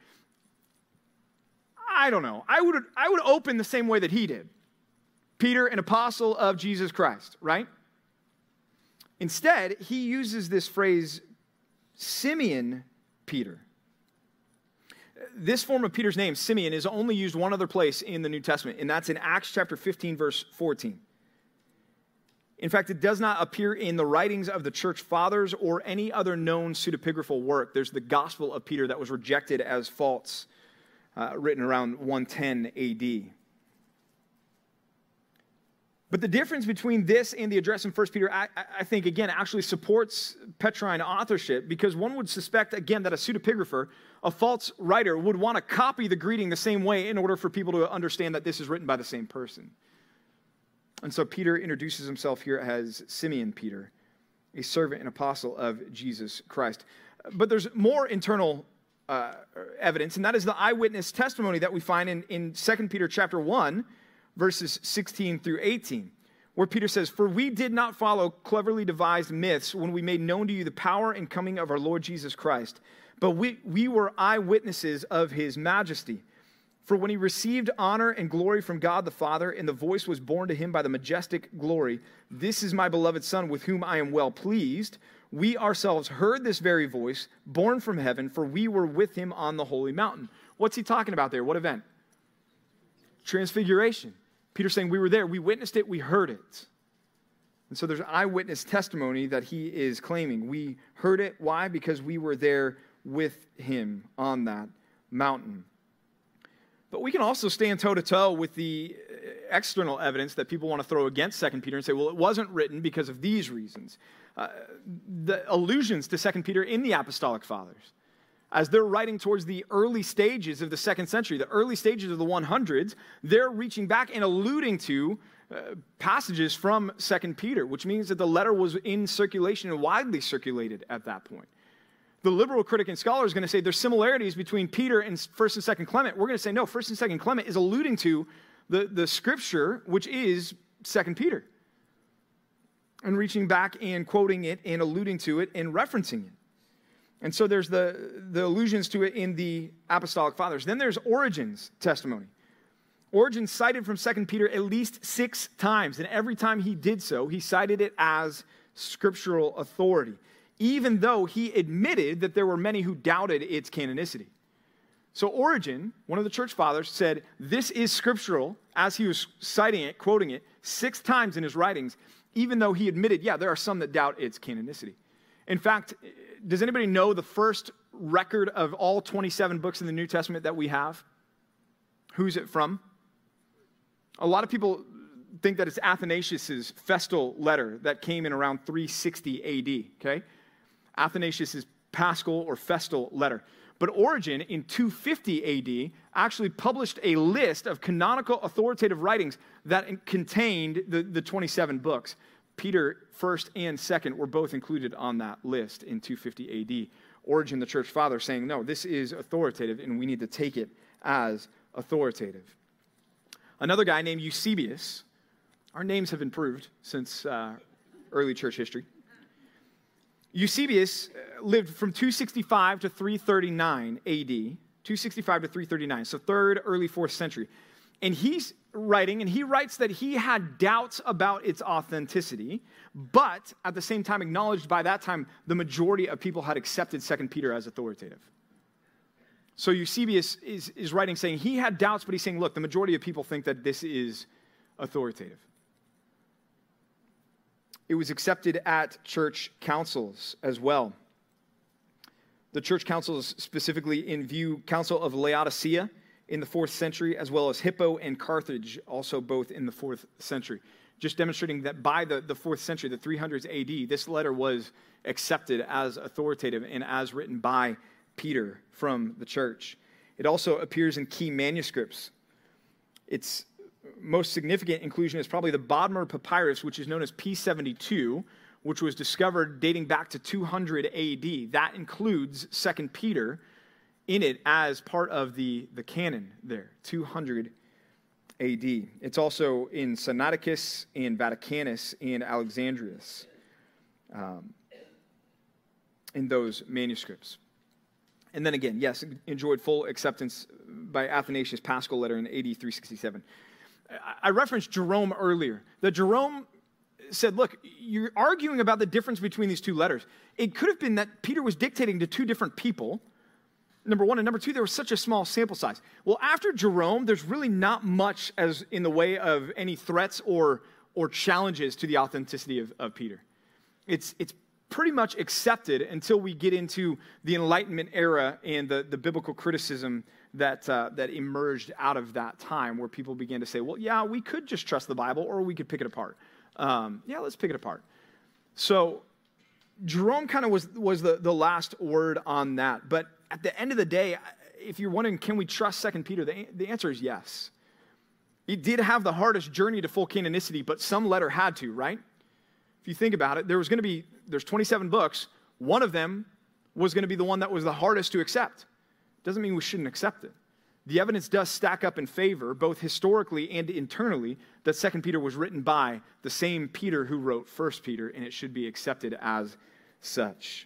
I don't know. I would, I would open the same way that he did. Peter, an apostle of Jesus Christ, right? Instead, he uses this phrase, Simeon Peter. This form of Peter's name, Simeon, is only used one other place in the New Testament, and that's in Acts chapter fifteen, verse fourteen. In fact, it does not appear in the writings of the church fathers or any other known pseudepigraphal work. There's the Gospel of Peter that was rejected as false, uh, written around one ten A D. But the difference between this and the address in First Peter, I, I think, again, actually supports Petrine authorship, because one would suspect, again, that a pseudepigrapher, a false writer, would want to copy the greeting the same way in order for people to understand that this is written by the same person. And so Peter introduces himself here as Simeon Peter, a servant and apostle of Jesus Christ. But there's more internal uh, evidence, and that is the eyewitness testimony that we find in, in Second Peter chapter one, verses sixteen through eighteen, where Peter says, for we did not follow cleverly devised myths when we made known to you the power and coming of our Lord Jesus Christ, but we, we were eyewitnesses of his majesty. For when he received honor and glory from God the Father, and the voice was borne to him by the majestic glory, this is my beloved Son with whom I am well pleased, we ourselves heard this very voice, born from heaven, for we were with him on the holy mountain. What's he talking about there? What event? Transfiguration. Peter's saying we were there, we witnessed it, we heard it. And so there's eyewitness testimony that he is claiming. We heard it. Why? Because we were there with him on that mountain. But we can also stand toe-to-toe with the external evidence that people want to throw against Second Peter and say, well, it wasn't written because of these reasons. Uh, the allusions to Second Peter in the Apostolic Fathers, as they're writing towards the early stages of the second century, the early stages of the hundreds, they're reaching back and alluding to uh, passages from Second Peter, which means that the letter was in circulation and widely circulated at that point. The liberal critic and scholar is going to say there's similarities between Peter and First and Second Clement. We're going to say, no, First and Second Clement is alluding to the, the scripture, which is Second Peter, and reaching back and quoting it and alluding to it and referencing it. And so there's the, the allusions to it in the Apostolic Fathers. Then there's Origen's testimony. Origen cited from Second Peter at least six times, and every time he did so, he cited it as scriptural authority, even though he admitted that there were many who doubted its canonicity. So Origen, one of the church fathers, said this is scriptural as he was citing it, quoting it, six times in his writings, even though he admitted, yeah, there are some that doubt its canonicity. In fact, does anybody know the first record of all twenty-seven books in the New Testament that we have? Who's it from? A lot of people think that it's Athanasius' festal letter that came in around three sixty A D, okay? Athanasius' paschal or festal letter. But Origen, in two fifty A D, actually published a list of canonical authoritative writings that contained the, the twenty-seven books. Peter, first and second, were both included on that list in two fifty A D. Origen, the church father, saying, no, this is authoritative, and we need to take it as authoritative. Another guy named Eusebius, our names have improved since uh, early church history. Eusebius lived from two sixty-five to three thirty-nine A D, two sixty-five to three thirty-nine, so third, early fourth century. And he's writing, and he writes that he had doubts about its authenticity, but at the same time acknowledged by that time the majority of people had accepted Second Peter as authoritative. So Eusebius is, is writing saying he had doubts, but he's saying, look, the majority of people think that this is authoritative. It was accepted at church councils as well. The church councils, specifically in view, Council of Laodicea in the fourth century, as well as Hippo and Carthage, also both in the fourth century. Just demonstrating that by the, the fourth century, the three hundreds A D, this letter was accepted as authoritative and as written by Peter from the church. It also appears in key manuscripts. Its most significant inclusion is probably the Bodmer Papyrus, which is known as P seventy-two, which was discovered dating back to two hundred A D. That includes Second Peter in it as part of the, the canon there, two hundred A D. It's also in Sinaiticus and Vaticanus and Alexandrius um, in those manuscripts. And then again, yes, enjoyed full acceptance by Athanasius' Paschal letter in A D three sixty-seven. I referenced Jerome earlier. That Jerome said, look, you're arguing about the difference between these two letters. It could have been that Peter was dictating to two different people, number one, and number two, there was such a small sample size. Well, after Jerome, there's really not much as in the way of any threats or, or challenges to the authenticity of, of Peter. It's, it's pretty much accepted until we get into the Enlightenment era and the, the biblical criticism that uh, that emerged out of that time, where people began to say, well, yeah, we could just trust the Bible, or we could pick it apart. Um, yeah, let's pick it apart. So Jerome kind of was, was the, the last word on that. But at the end of the day, if you're wondering, can we trust Second Peter, the, the answer is yes. It did have the hardest journey to full canonicity, but some letter had to, right? If you think about it, there was going to be, there's twenty-seven books. One of them was going to be the one that was the hardest to accept. Doesn't mean we shouldn't accept it. The evidence does stack up in favor, both historically and internally, that Second Peter was written by the same Peter who wrote First Peter, and it should be accepted as such.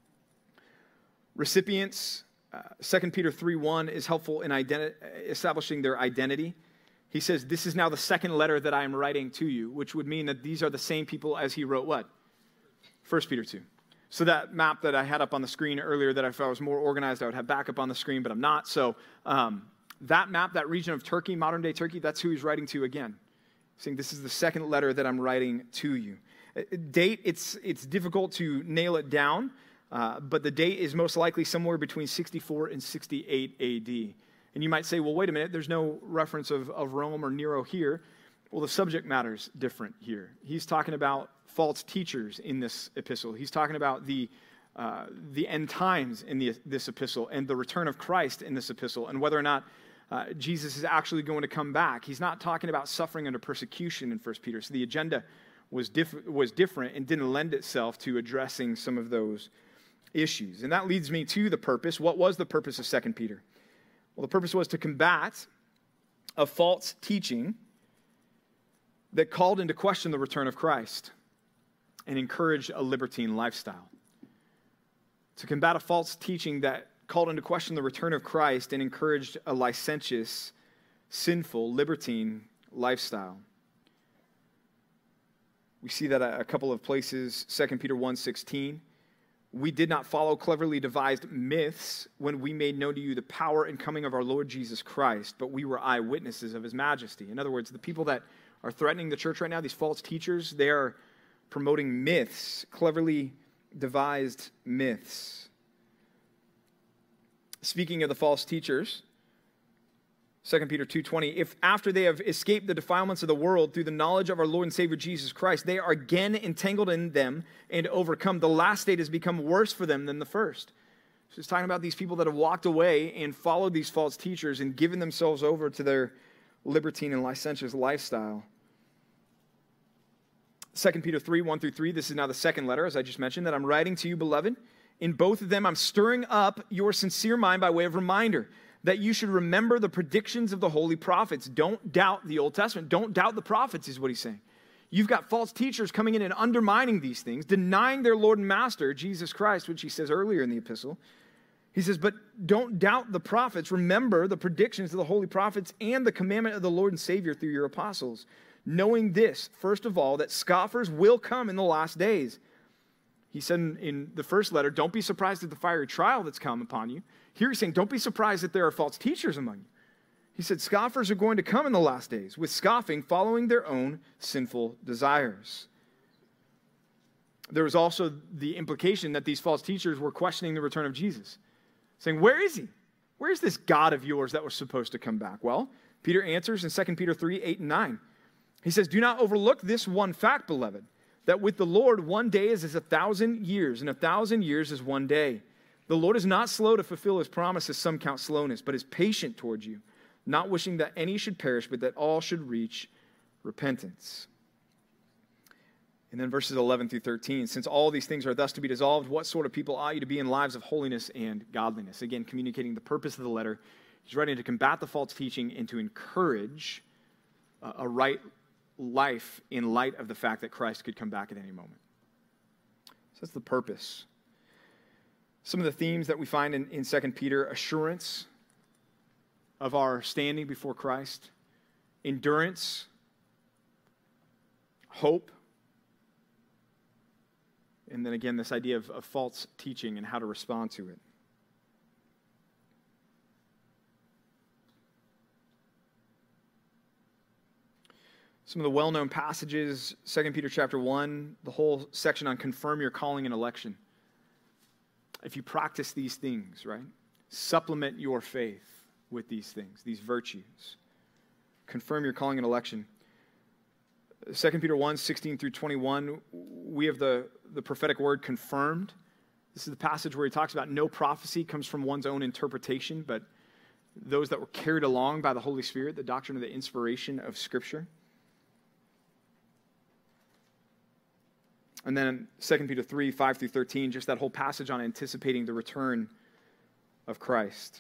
Recipients, uh, Second Peter three one is helpful in identi- establishing their identity. He says, this is now the second letter that I am writing to you, which would mean that these are the same people as he wrote what? First Peter two. So that map that I had up on the screen earlier, that if I was more organized, I would have back up on the screen, but I'm not. So um, that map, that region of Turkey, modern-day Turkey, that's who he's writing to again. Saying, this is the second letter that I'm writing to you. Date, it's, it's difficult to nail it down, uh, but the date is most likely somewhere between sixty-four and sixty-eight A D. And you might say, well, wait a minute, there's no reference of, of Rome or Nero here. Well, the subject matter's different here. He's talking about false teachers in this epistle. He's talking about the uh, the end times in the, this epistle and the return of Christ in this epistle, and whether or not uh, Jesus is actually going to come back. He's not talking about suffering under persecution in First Peter. So the agenda was, diff- was different and didn't lend itself to addressing some of those issues. And that leads me to the purpose. What was the purpose of Second Peter? Well, the purpose was to combat a false teaching that called into question the return of Christ and encouraged a libertine lifestyle. To combat a false teaching that called into question the return of Christ and encouraged a licentious sinful, libertine lifestyle. We see that a couple of places, Second Peter one sixteen. We did not follow cleverly devised myths when we made known to you the power and coming of our Lord Jesus Christ, but we were eyewitnesses of his majesty. In other words, the people that are threatening the church right now, these false teachers, they are promoting myths, cleverly devised myths. Speaking of the false teachers, Second Peter two twenty, if after they have escaped the defilements of the world through the knowledge of our Lord and Savior Jesus Christ, they are again entangled in them and overcome, the last state has become worse for them than the first. So it's talking about these people that have walked away and followed these false teachers and given themselves over to their libertine and licentious lifestyle. Second Peter three, one through three, this is now the second letter, as I just mentioned, that I'm writing to you, beloved. In both of them, I'm stirring up your sincere mind by way of reminder that you should remember the predictions of the holy prophets. Don't doubt the Old Testament. Don't doubt the prophets, is what he's saying. You've got false teachers coming in and undermining these things, denying their Lord and Master, Jesus Christ, which he says earlier in the epistle. He says, but don't doubt the prophets. Remember the predictions of the holy prophets and the commandment of the Lord and Savior through your apostles, knowing this, first of all, that scoffers will come in the last days. He said in, in the first letter, don't be surprised at the fiery trial that's come upon you. Here he's saying, don't be surprised that there are false teachers among you. He said, scoffers are going to come in the last days, with scoffing, following their own sinful desires. There was also the implication that these false teachers were questioning the return of Jesus, saying, where is he? Where is this God of yours that was supposed to come back? Well, Peter answers in Second Peter three, eight and nine. He says, do not overlook this one fact, beloved, that with the Lord one day is as a thousand years, and a thousand years is one day. The Lord is not slow to fulfill his promise, as some count slowness, but is patient towards you, not wishing that any should perish, but that all should reach repentance. And then verses eleven through thirteen, since all these things are thus to be dissolved, what sort of people ought you to be in lives of holiness and godliness? Again, communicating the purpose of the letter. He's writing to combat the false teaching and to encourage a, a right life in light of the fact that Christ could come back at any moment. So that's the purpose. Some of the themes that we find in, in Second Peter: assurance of our standing before Christ, endurance, hope, and then again this idea of, of false teaching and how to respond to it. Some of the well-known passages, Second Peter chapter one, the whole section on confirm your calling and election. If you practice these things, right, supplement your faith with these things, these virtues. Confirm your calling and election. Second Peter one, sixteen through twenty-one, we have the, the prophetic word confirmed. This is the passage where he talks about no prophecy comes from one's own interpretation, but those that were carried along by the Holy Spirit, the doctrine of the inspiration of Scripture. And then Second Peter three, five through thirteen, just that whole passage on anticipating the return of Christ.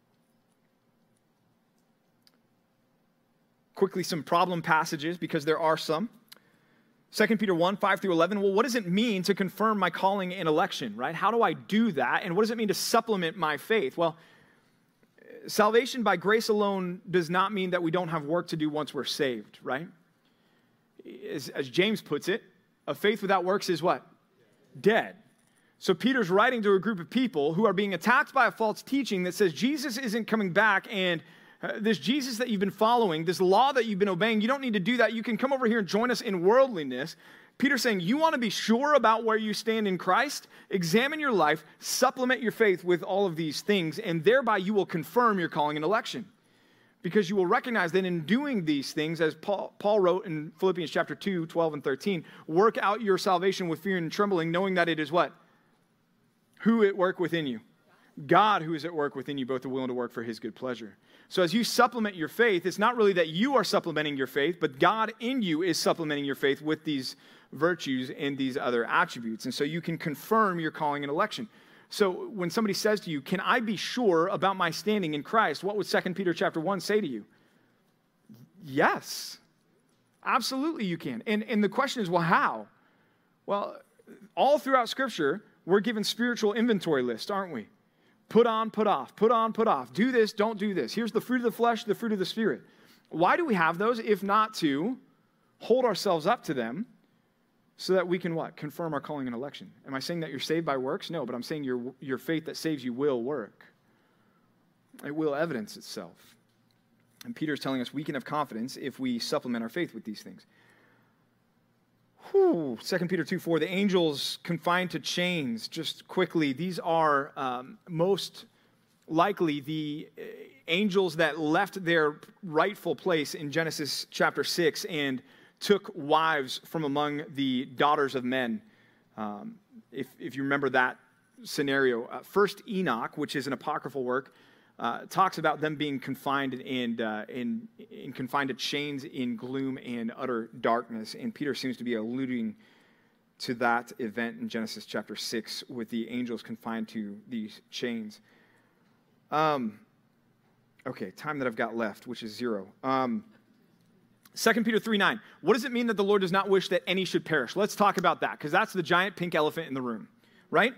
Quickly, some problem passages, because there are some. Second Peter one, five through eleven, well, what does it mean to confirm my calling and election, right? How do I do that? And what does it mean to supplement my faith? Well, salvation by grace alone does not mean that we don't have work to do once we're saved, right? As, as James puts it, a faith without works is what? Dead. So Peter's writing to a group of people who are being attacked by a false teaching that says Jesus isn't coming back, and uh, this Jesus that you've been following, this law that you've been obeying, you don't need to do that. You can come over here and join us in worldliness. Peter's saying, you want to be sure about where you stand in Christ? Examine your life, supplement your faith with all of these things, and thereby you will confirm your calling and election. Because you will recognize that in doing these things, as Paul, Paul wrote in Philippians chapter two, twelve and thirteen, work out your salvation with fear and trembling, knowing that it is what? Who at work within you? God who is at work within you, both the will and to work for his good pleasure. So as you supplement your faith, it's not really that you are supplementing your faith, but God in you is supplementing your faith with these virtues and these other attributes. And so you can confirm your calling and election. So when somebody says to you, can I be sure about my standing in Christ? What would Second Peter chapter one say to you? Yes, absolutely you can. And, and the question is, well, how? Well, all throughout Scripture, we're given spiritual inventory lists, aren't we? Put on, put off, put on, put off. Do this, don't do this. Here's the fruit of the flesh, the fruit of the Spirit. Why do we have those if not to hold ourselves up to them so that we can what? Confirm our calling and election. Am I saying that you're saved by works? No, but I'm saying your, your faith that saves you will work. It will evidence itself. And Peter is telling us we can have confidence if we supplement our faith with these things. Whew. Second Peter two four, the angels confined to chains, just quickly, these are um, most likely the angels that left their rightful place in Genesis chapter six and took wives from among the daughters of men. Um, if, if you remember that scenario. Uh, First Enoch, which is an apocryphal work, uh, talks about them being confined and uh, in, in confined to chains in gloom and utter darkness. And Peter seems to be alluding to that event in Genesis chapter six with the angels confined to these chains. Um, okay, time that I've got left, which is zero. Um, Second Peter three nine. What does it mean that the Lord does not wish that any should perish? Let's talk about that, because that's the giant pink elephant in the room, right?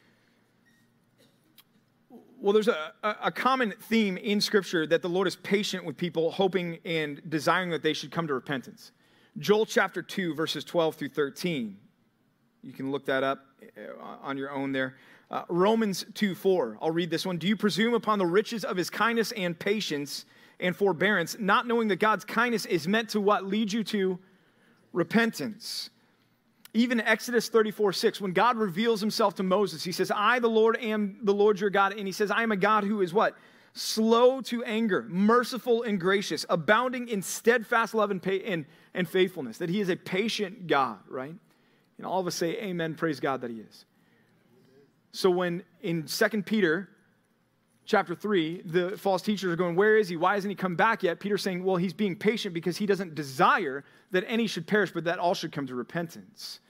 Well, there's a, a common theme in Scripture that the Lord is patient with people, hoping and desiring that they should come to repentance. Joel chapter two, verses twelve through thirteen. You can look that up on your own there. Uh, Romans two four. I'll read this one. Do you presume upon the riches of his kindness and patience and forbearance, not knowing that God's kindness is meant to what? Lead you to repentance. Even Exodus thirty-four six, when God reveals himself to Moses, he says, I, the Lord, am the Lord your God. And he says, I am a God who is what? Slow to anger, merciful and gracious, abounding in steadfast love and, pa- and, and faithfulness. That he is a patient God, right? And all of us say, amen, praise God that he is. So when in Second Peter chapter three, the false teachers are going, where is he? Why hasn't he come back yet? Peter's saying, well, he's being patient because he doesn't desire that any should perish, but that all should come to repentance.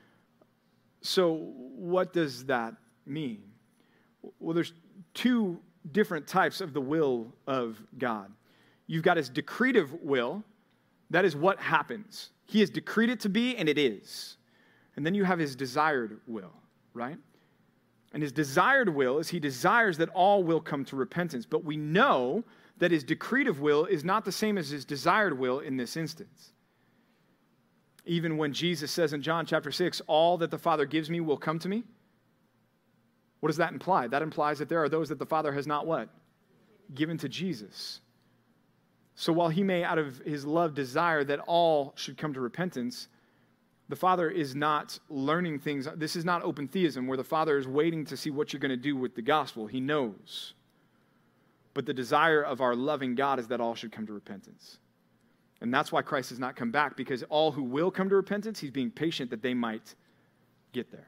So what does that mean? Well, there's two different types of the will of God. You've got his decretive will. That is what happens. He has decreed it to be, and it is. And then you have his desired will, right? And his desired will is he desires that all will come to repentance. But we know that his decretive will is not the same as his desired will in this instance. Even when Jesus says in John chapter six, all that the Father gives me will come to me. What does that imply? That implies that there are those that the Father has not what? Given to Jesus. So while he may out of his love desire that all should come to repentance, the Father is not learning things. This is not open theism where the Father is waiting to see what you're going to do with the gospel. He knows. But the desire of our loving God is that all should come to repentance. And that's why Christ has not come back, because all who will come to repentance, he's being patient that they might get there.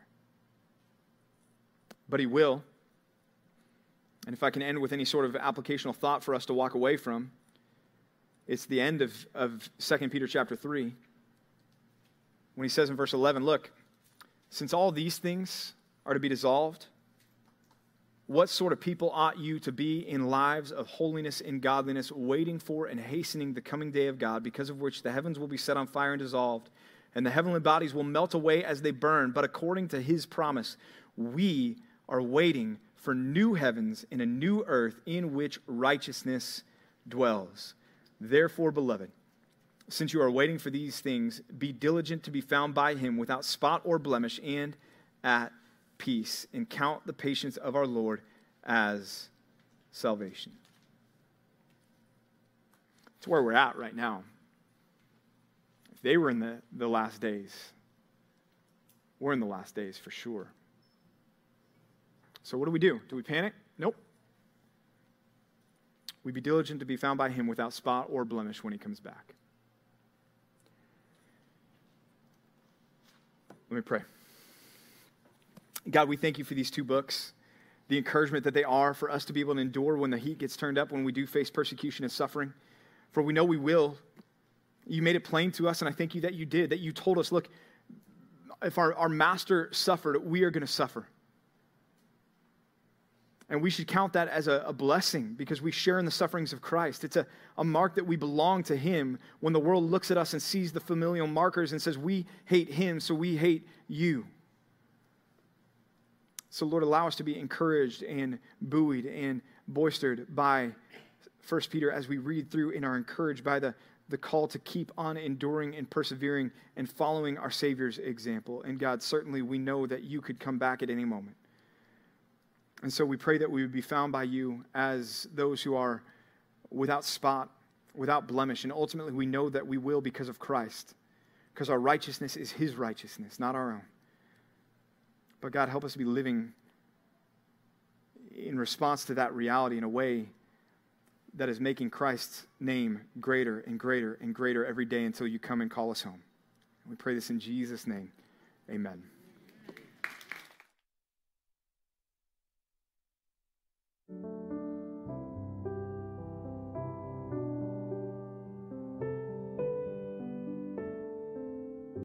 But he will. And if I can end with any sort of applicational thought for us to walk away from, it's the end of, of Second Peter chapter three. When he says in verse eleven, look, since all these things are to be dissolved, what sort of people ought you to be in lives of holiness and godliness, waiting for and hastening the coming day of God, because of which the heavens will be set on fire and dissolved, and the heavenly bodies will melt away as they burn. But according to his promise, we are waiting for new heavens and a new earth in which righteousness dwells. Therefore, beloved, since you are waiting for these things, be diligent to be found by him without spot or blemish and at peace, and count the patience of our Lord as salvation. It's where we're at right now. If they were in the, the last days, we're in the last days for sure. So what do we do? Do we panic? Nope. We be diligent to be found by him without spot or blemish when he comes back. Let me pray. God, we thank you for these two books, the encouragement that they are for us to be able to endure when the heat gets turned up, when we do face persecution and suffering. For we know we will. You made it plain to us, and I thank you that you did, that you told us, look, if our, our master suffered, we are going to suffer. And we should count that as a, a blessing because we share in the sufferings of Christ. It's a, a mark that we belong to him when the world looks at us and sees the familial markers and says, we hate him, so we hate you. So, Lord, allow us to be encouraged and buoyed and boistered by First Peter as we read through and are encouraged by the, the call to keep on enduring and persevering and following our Savior's example. And God, certainly we know that you could come back at any moment. And so we pray that we would be found by you as those who are without spot, without blemish. And ultimately we know that we will because of Christ, because our righteousness is his righteousness, not our own. But God, help us to be living in response to that reality in a way that is making Christ's name greater and greater and greater every day until you come and call us home. We pray this in Jesus' name. Amen. Thank you.